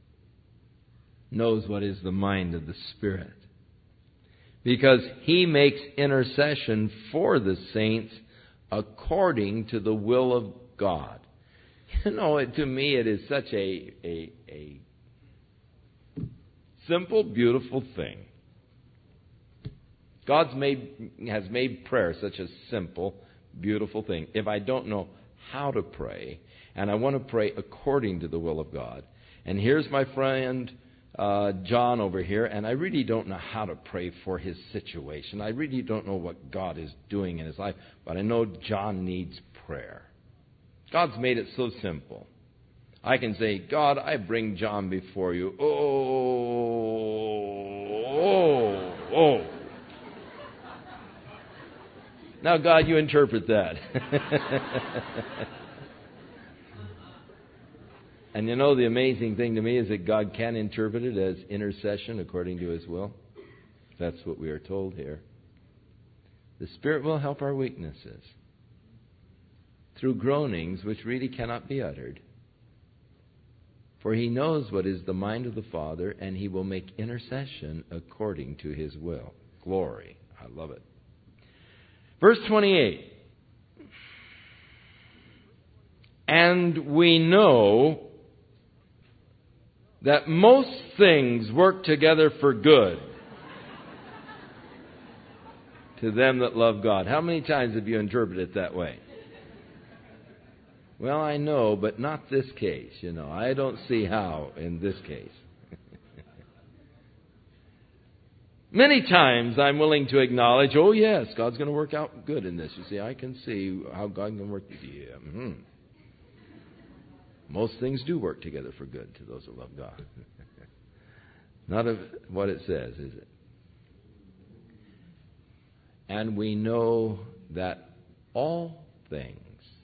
knows what is the mind of the Spirit. Because He makes intercession for the saints according to the will of God. You know, to me it is such a simple, beautiful thing. God has made prayer such a simple, beautiful thing. If I don't know how to pray, and I want to pray according to the will of God, and here's my friend John over here, and I really don't know how to pray for his situation. I really don't know what God is doing in his life, but I know John needs prayer. God's made it so simple. I can say, God, I bring John before you. Oh. Now, God, you interpret that. And you know, the amazing thing to me is that God can interpret it as intercession according to His will. That's what we are told here. The Spirit will help our weaknesses through groanings which really cannot be uttered. For He knows what is the mind of the Father, and He will make intercession according to His will. Glory. I love it. Verse 28. And we know that most things work together for good to them that love God. How many times have you interpreted it that way? Well, I know, but not this case. You know, I don't see how in this case. Many times I'm willing to acknowledge, oh yes, God's going to work out good in this. You see, I can see how God can work. Yeah. Most things do work together for good to those who love God. Not of what it says, is it? And we know that all things.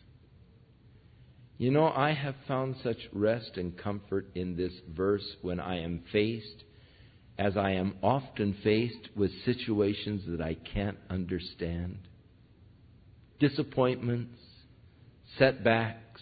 You know, I have found such rest and comfort in this verse when I am faced, as I am often faced, with situations that I can't understand. Disappointments, setbacks,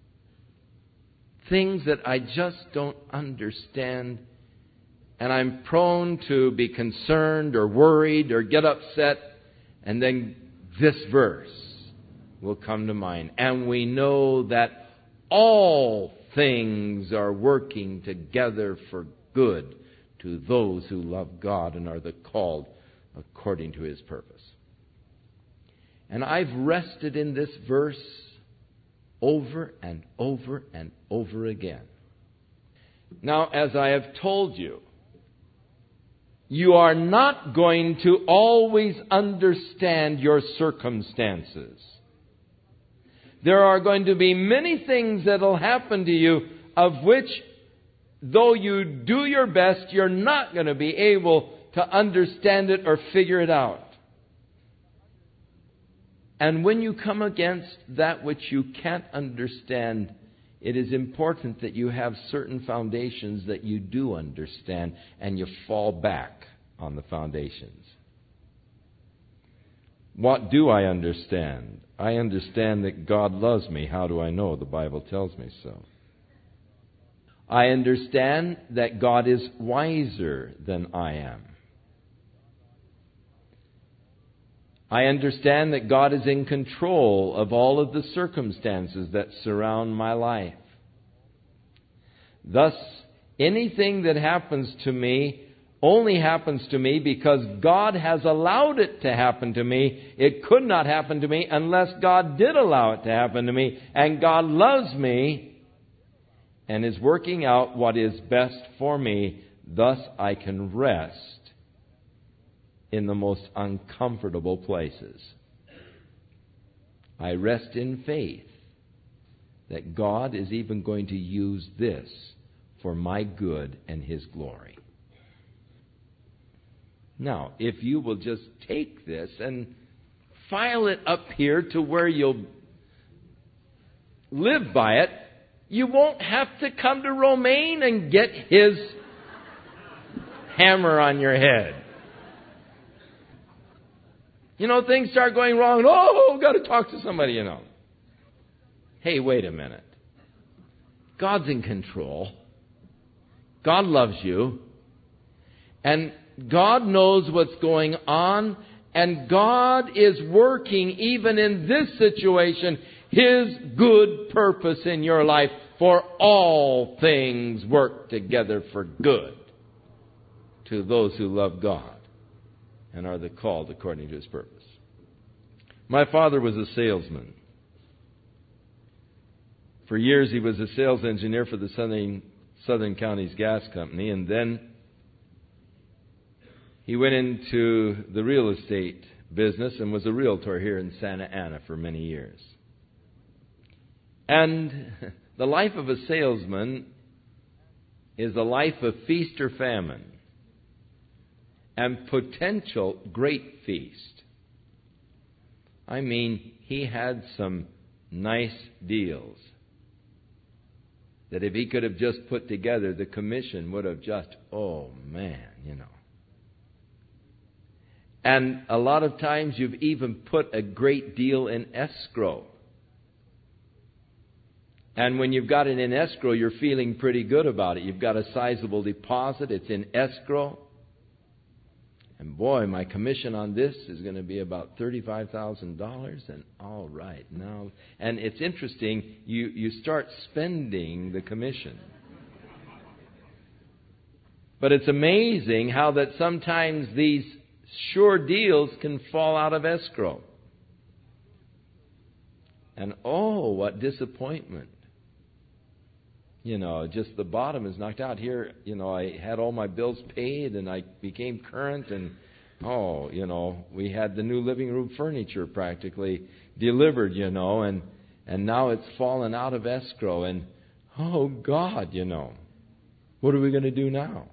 things that I just don't understand. And I'm prone to be concerned or worried or get upset. And then this verse will come to mind. And we know that all things are working together for good to those who love God and are the called according to His purpose. And I've rested in this verse over and over and over again. Now, as I have told you, you are not going to always understand your circumstances. There are going to be many things that will happen to you of which, though you do your best, you're not going to be able to understand it or figure it out. And when you come against that which you can't understand, it is important that you have certain foundations that you do understand, and you fall back on the foundations. What do I understand? I understand that God loves me. How do I know? The Bible tells me so. I understand that God is wiser than I am. I understand that God is in control of all of the circumstances that surround my life. Thus, anything that happens to me only happens to me because God has allowed it to happen to me. It could not happen to me unless God did allow it to happen to me. And God loves me and is working out what is best for me. Thus, I can rest in the most uncomfortable places. I rest in faith that God is even going to use this for my good and His glory. Now, if you will just take this and file it up here to where you'll live by it, you won't have to come to Romaine and get his hammer on your head. You know, things start going wrong. Oh, got to talk to somebody, you know. Hey, wait a minute. God's in control. God loves you. And God knows what's going on. And God is working, even in this situation, His good purpose in your life. For all things work together for good to those who love God and are the called according to His purpose. My father was a salesman. For years he was a sales engineer for the Southern Counties Gas Company, and then he went into the real estate business and was a realtor here in Santa Ana for many years. And the life of a salesman is a life of feast or famine and potential great feast. I mean, he had some nice deals that if he could have just put together, the commission would have just, oh man, you know. And a lot of times you've even put a great deal in escrow. And when you've got it in escrow, you're feeling pretty good about it. You've got a sizable deposit. It's in escrow. And boy, my commission on this is going to be about $35,000. And all right, now, and it's interesting, you start spending the commission. But it's amazing how that sometimes these sure deals can fall out of escrow. And oh, what disappointment. You know, just the bottom is knocked out. Here, you know, I had all my bills paid and I became current and, oh, you know, we had the new living room furniture practically delivered, you know, and now it's fallen out of escrow and, oh, God, you know, what are we going to do now?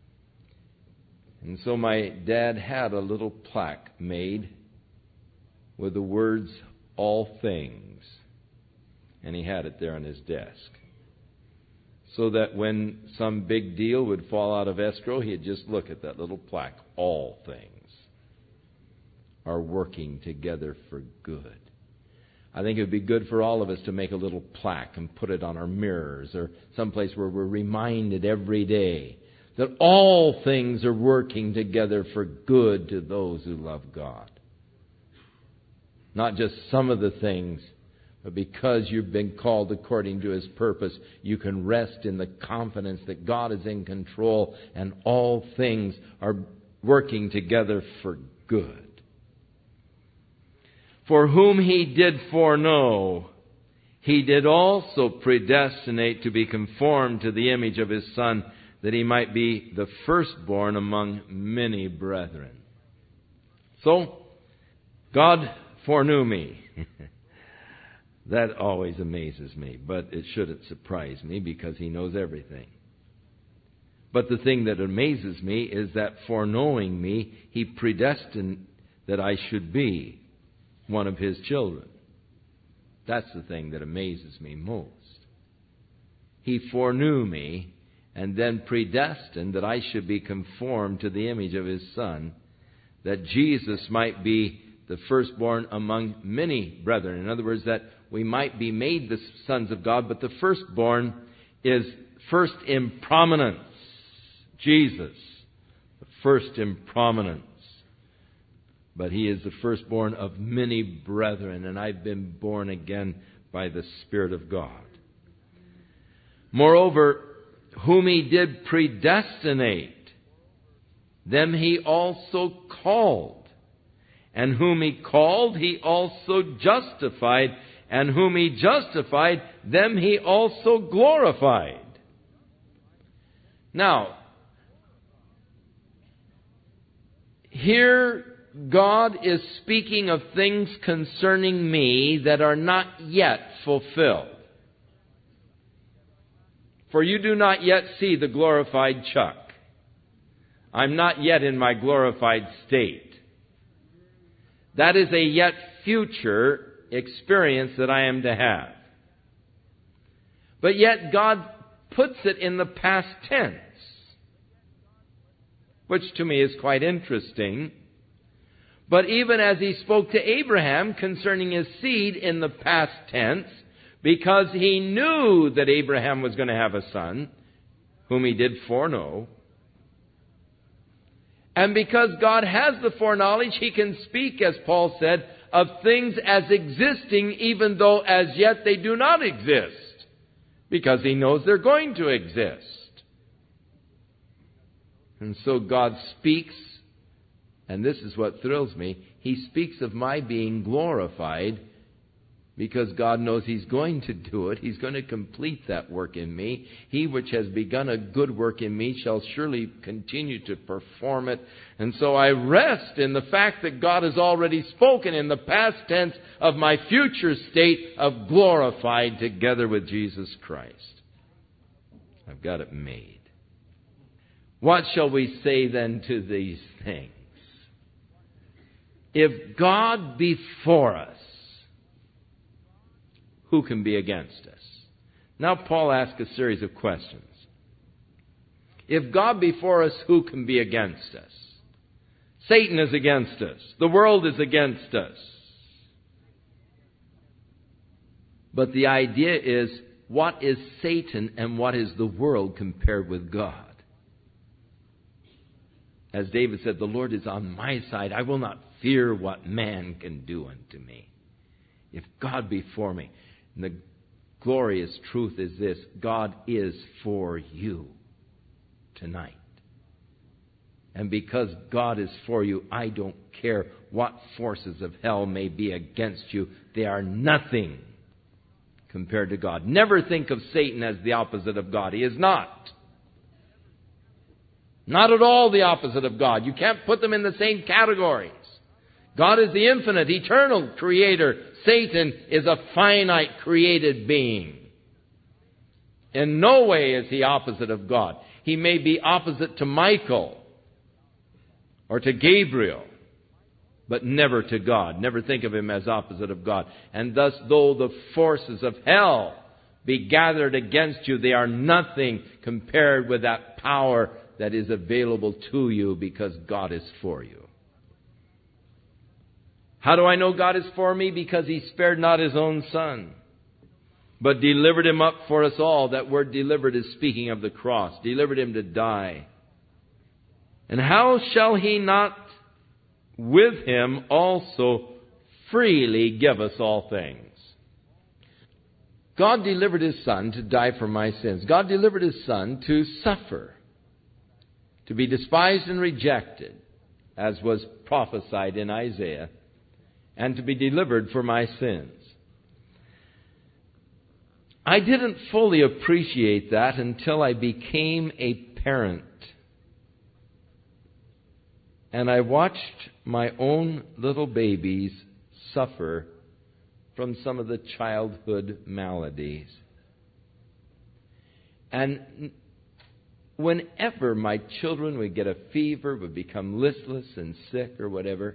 And so my dad had a little plaque made with the words, all things. And he had it there on his desk. So that when some big deal would fall out of escrow, he'd just look at that little plaque. All things are working together for good. I think it would be good for all of us to make a little plaque and put it on our mirrors or someplace where we're reminded every day that all things are working together for good to those who love God. Not just some of the things, but because you've been called according to His purpose, you can rest in the confidence that God is in control and all things are working together for good. For whom He did foreknow, He did also predestinate to be conformed to the image of His Son, that He might be the firstborn among many brethren. So, God foreknew me. That always amazes me, but it shouldn't surprise me because He knows everything. But the thing that amazes me is that foreknowing me, He predestined that I should be one of His children. That's the thing that amazes me most. He foreknew me and then predestined that I should be conformed to the image of His Son, that Jesus might be the firstborn among many brethren. In other words, that we might be made the sons of God, but the firstborn is first in prominence. Jesus, the first in prominence. But He is the firstborn of many brethren, and I've been born again by the Spirit of God. Moreover, whom He did predestinate, them He also called. And whom He called, He also justified. And whom He justified, them He also glorified. Now, here God is speaking of things concerning me that are not yet fulfilled. For you do not yet see the glorified Chuck. I'm not yet in my glorified state. That is a yet future experience that I am to have. But yet God puts it in the past tense, which to me is quite interesting. But even as He spoke to Abraham concerning his seed in the past tense, because He knew that Abraham was going to have a son, whom He did foreknow, and because God has the foreknowledge, He can speak, as Paul said, of things as existing even though as yet they do not exist, because He knows they're going to exist. And so God speaks, and this is what thrills me, He speaks of my being glorified because God knows He's going to do it. He's going to complete that work in me. He which has begun a good work in me shall surely continue to perform it. And so I rest in the fact that God has already spoken in the past tense of my future state of glorified together with Jesus Christ. I've got it made. What shall we say then to these things? If God be for us, who can be against us? Now Paul asks a series of questions. If God be for us, who can be against us? Satan is against us. The world is against us. But the idea is, what is Satan and what is the world compared with God? As David said, the Lord is on my side. I will not fear what man can do unto me. If God be for me. And the glorious truth is this: God is for you tonight. And because God is for you, I don't care what forces of hell may be against you. They are nothing compared to God. Never think of Satan as the opposite of God. He is not. Not at all the opposite of God. You can't put them in the same categories. God is the infinite, eternal Creator. Satan is a finite created being. In no way is he opposite of God. He may be opposite to Michael or to Gabriel, but never to God. Never think of Him as opposite of God. And thus, though the forces of hell be gathered against you, they are nothing compared with that power that is available to you because God is for you. How do I know God is for me? Because He spared not His own Son, but delivered Him up for us all. That word delivered is speaking of the cross. Delivered Him to die. And how shall He not with Him also freely give us all things? God delivered His Son to die for my sins. God delivered His Son to suffer, to be despised and rejected, as was prophesied in Isaiah, and to be delivered for my sins. I didn't fully appreciate that until I became a parent. And I watched my own little babies suffer from some of the childhood maladies. And whenever my children would get a fever, would become listless and sick or whatever,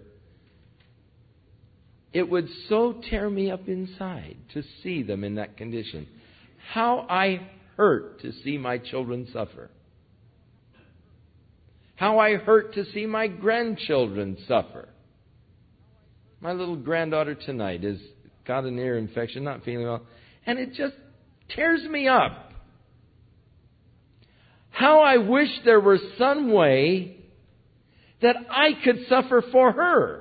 it would so tear me up inside to see them in that condition. How I hurt to see my children suffer. How I hurt to see my grandchildren suffer. My little granddaughter tonight has got an ear infection, not feeling well, and it just tears me up. How I wish there were some way that I could suffer for her.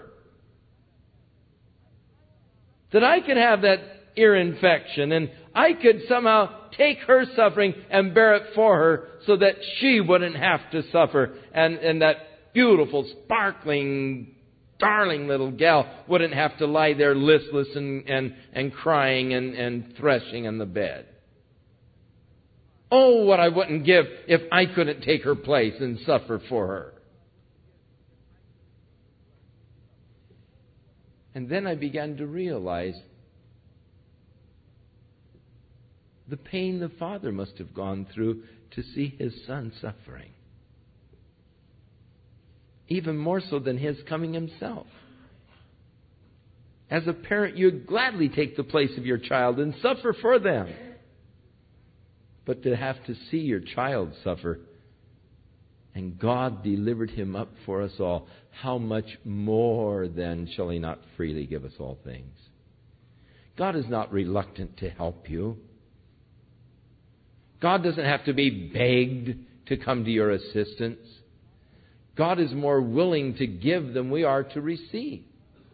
That I could have that ear infection and I could somehow take her suffering and bear it for her so that she wouldn't have to suffer. And that beautiful, sparkling, darling little gal wouldn't have to lie there listless and crying and threshing in the bed. Oh, what I wouldn't give if I couldn't take her place and suffer for her. And then I began to realize the pain the Father must have gone through to see His Son suffering. Even more so than His coming Himself. As a parent, you'd gladly take the place of your child and suffer for them. But to have to see your child suffer, and God delivered Him up for us all, how much more then shall He not freely give us all things? God is not reluctant to help you. God doesn't have to be begged to come to your assistance. God is more willing to give than we are to receive.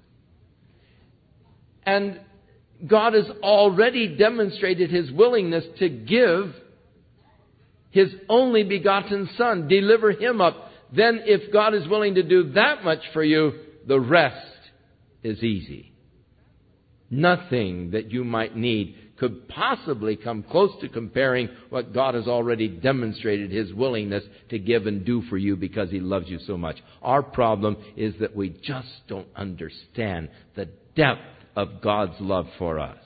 And God has already demonstrated His willingness to give His only begotten Son, deliver Him up. Then if God is willing to do that much for you, the rest is easy. Nothing that you might need could possibly come close to comparing what God has already demonstrated His willingness to give and do for you because He loves you so much. Our problem is that we just don't understand the depth of God's love for us.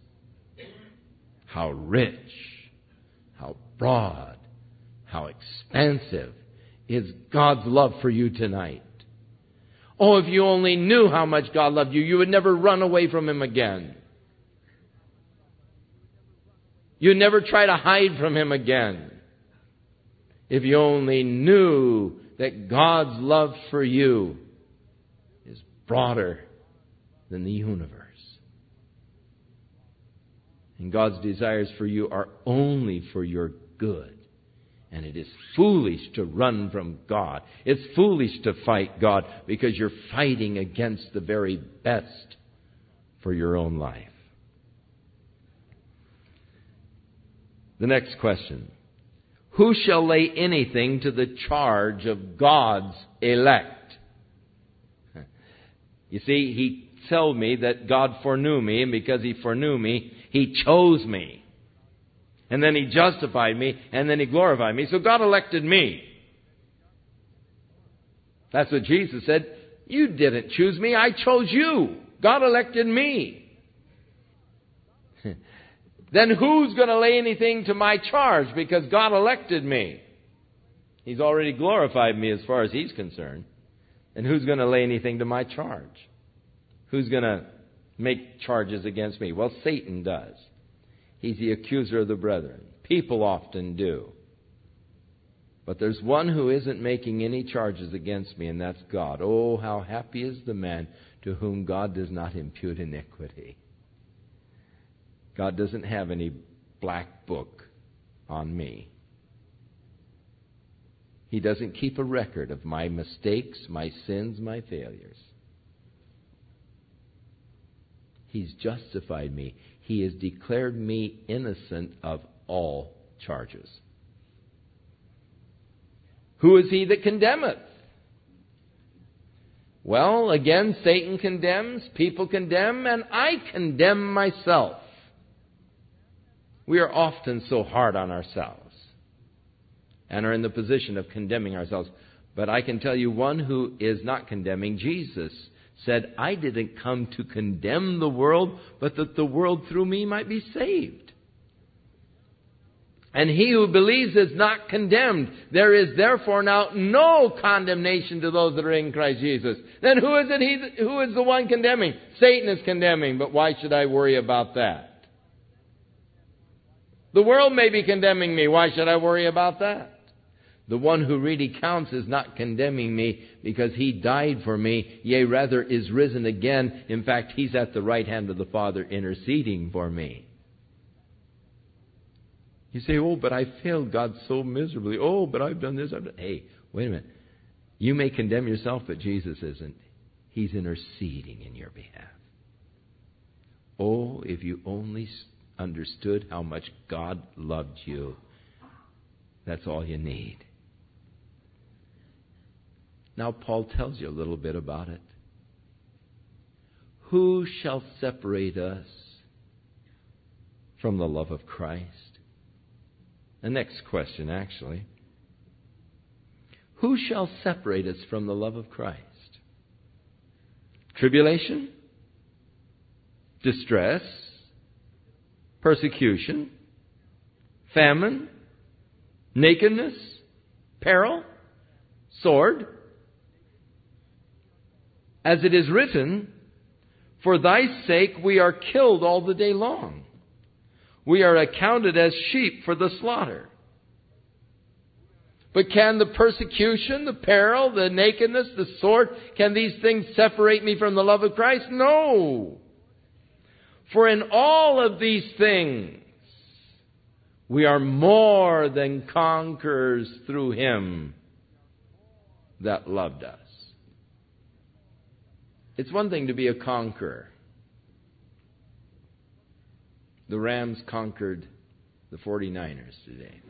How rich, how broad, how expansive is God's love for you tonight. Oh, if you only knew how much God loved you, you would never run away from Him again. You'd never try to hide from Him again. If you only knew that God's love for you is broader than the universe. And God's desires for you are only for your good. And it is foolish to run from God. It's foolish to fight God because you're fighting against the very best for your own life. The next question. Who shall lay anything to the charge of God's elect? You see, He told me that God foreknew me, and because He foreknew me, He chose me. And then He justified me, and then He glorified me. So God elected me. That's what Jesus said. You didn't choose me, I chose you. God elected me. Then who's going to lay anything to my charge because God elected me? He's already glorified me as far as He's concerned. And who's going to lay anything to my charge? Who's going to make charges against me? Well, Satan does. He's the accuser of the brethren. People often do. But there's one who isn't making any charges against me, and that's God. Oh, how happy is the man to whom God does not impute iniquity. God doesn't have any black book on me. He doesn't keep a record of my mistakes, my sins, my failures. He's justified me. He has declared me innocent of all charges. Who is he that condemneth? Well, again, Satan condemns, people condemn, and I condemn myself. We are often so hard on ourselves and are in the position of condemning ourselves. But I can tell you one who is not condemning. Jesus said, I didn't come to condemn the world, but that the world through me might be saved. And he who believes is not condemned. There is therefore now no condemnation to those that are in Christ Jesus. Then who is it? Who is the one condemning? Satan is condemning, but why should I worry about that? The world may be condemning me. Why should I worry about that? The one who really counts is not condemning me because he died for me, yea, rather is risen again. In fact, he's at the right hand of the Father interceding for me. You say, oh, but I failed God so miserably. Oh, but I've done this. Hey, wait a minute. You may condemn yourself, but Jesus isn't. He's interceding in your behalf. Oh, if you only understood how much God loved you, that's all you need. Now, Paul tells you a little bit about it. Who shall separate us from the love of Christ? The next question, actually. Who shall separate us from the love of Christ? Tribulation? Distress? Persecution? Famine? Nakedness? Peril? Sword? As it is written, for thy sake we are killed all the day long. We are accounted as sheep for the slaughter. But can the persecution, the peril, the nakedness, the sword, can these things separate me from the love of Christ? No. For in all of these things, we are more than conquerors through Him that loved us. It's one thing to be a conqueror. The Rams conquered the 49ers today.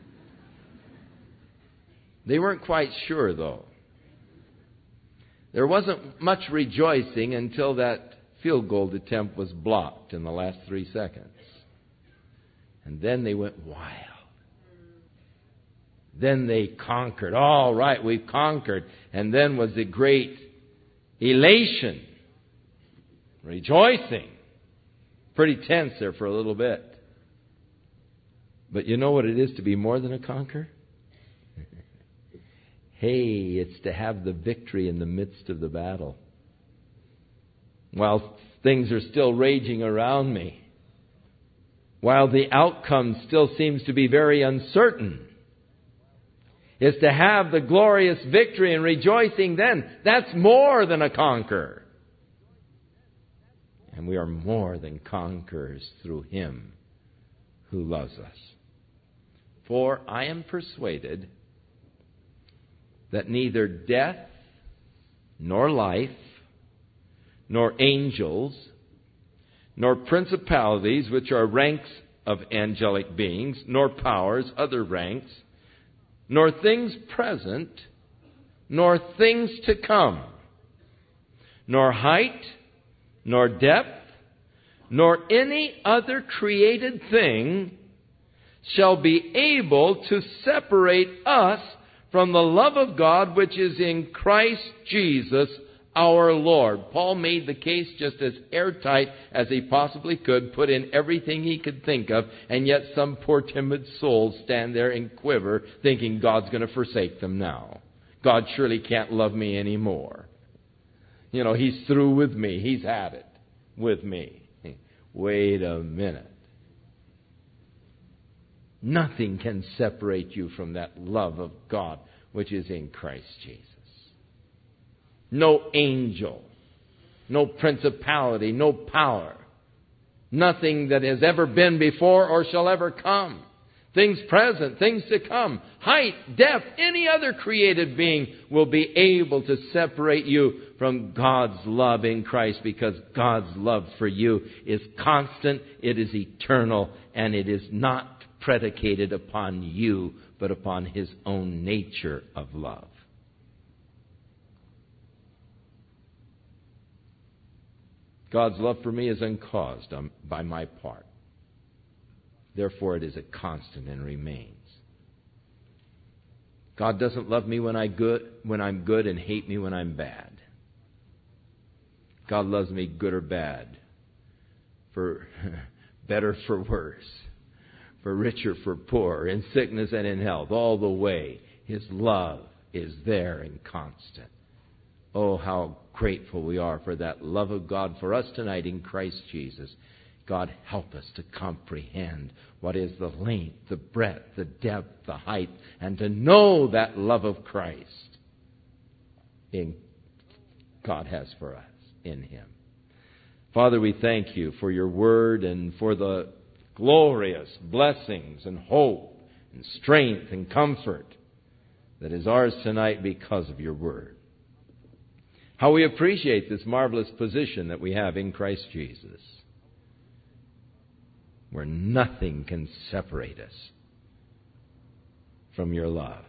They weren't quite sure, though. There wasn't much rejoicing until that field goal attempt was blocked in the last 3 seconds. And then they went wild. Then they conquered. All right, we've conquered. And then was the great elation. Rejoicing. Pretty tense there for a little bit. But you know what it is to be more than a conqueror? Hey, it's to have the victory in the midst of the battle. While things are still raging around me. While the outcome still seems to be very uncertain. Is to have the glorious victory and rejoicing then. That's more than a conqueror. And we are more than conquerors through Him who loves us. For I am persuaded that neither death, nor life, nor angels, nor principalities, which are ranks of angelic beings, nor powers, other ranks, nor things present, nor things to come, nor height, nor depth, nor any other created thing shall be able to separate us from the love of God which is in Christ Jesus our Lord. Paul made the case just as airtight as he possibly could, put in everything he could think of, and yet some poor timid souls stand there and quiver, thinking God's going to forsake them now. God surely can't love me anymore. You know, He's through with me. He's had it. with me. Wait a minute. Nothing can separate you from that love of God which is in Christ Jesus. No angel, no principality, no power, nothing that has ever been before or shall ever come. Things present, things to come, height, depth, any other created being will be able to separate you from God's love in Christ, because God's love for you is constant, it is eternal, and it is not predicated upon you, but upon His own nature of love. God's love for me is uncaused by my part. Therefore, it is a constant and remains. God doesn't love me when I'm good and hate me when I'm bad. God loves me good or bad, for better for worse, for richer for poor, in sickness and in health, all the way. His love is there and constant. Oh, how grateful we are for that love of God for us tonight in Christ Jesus. God, help us to comprehend what is the length, the breadth, the depth, the height, and to know that love of Christ God has for us in Him. Father, we thank You for Your Word and for the glorious blessings and hope and strength and comfort that is ours tonight because of Your Word. How we appreciate this marvelous position that we have in Christ Jesus, where nothing can separate us from Your love.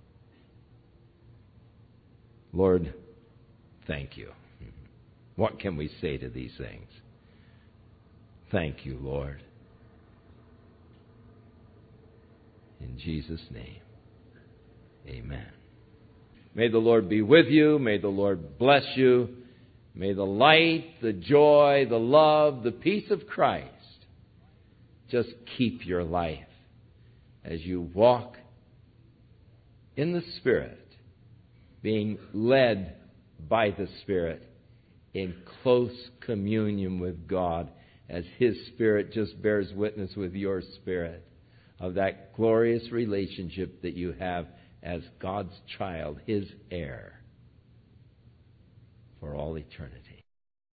Lord, thank You. What can we say to these things? Thank You, Lord. In Jesus' name, amen. May the Lord be with you. May the Lord bless you. May the light, the joy, the love, the peace of Christ just keep your life as you walk in the Spirit, being led by the Spirit in close communion with God, as His Spirit just bears witness with your spirit of that glorious relationship that you have as God's child, His heir, for all eternity.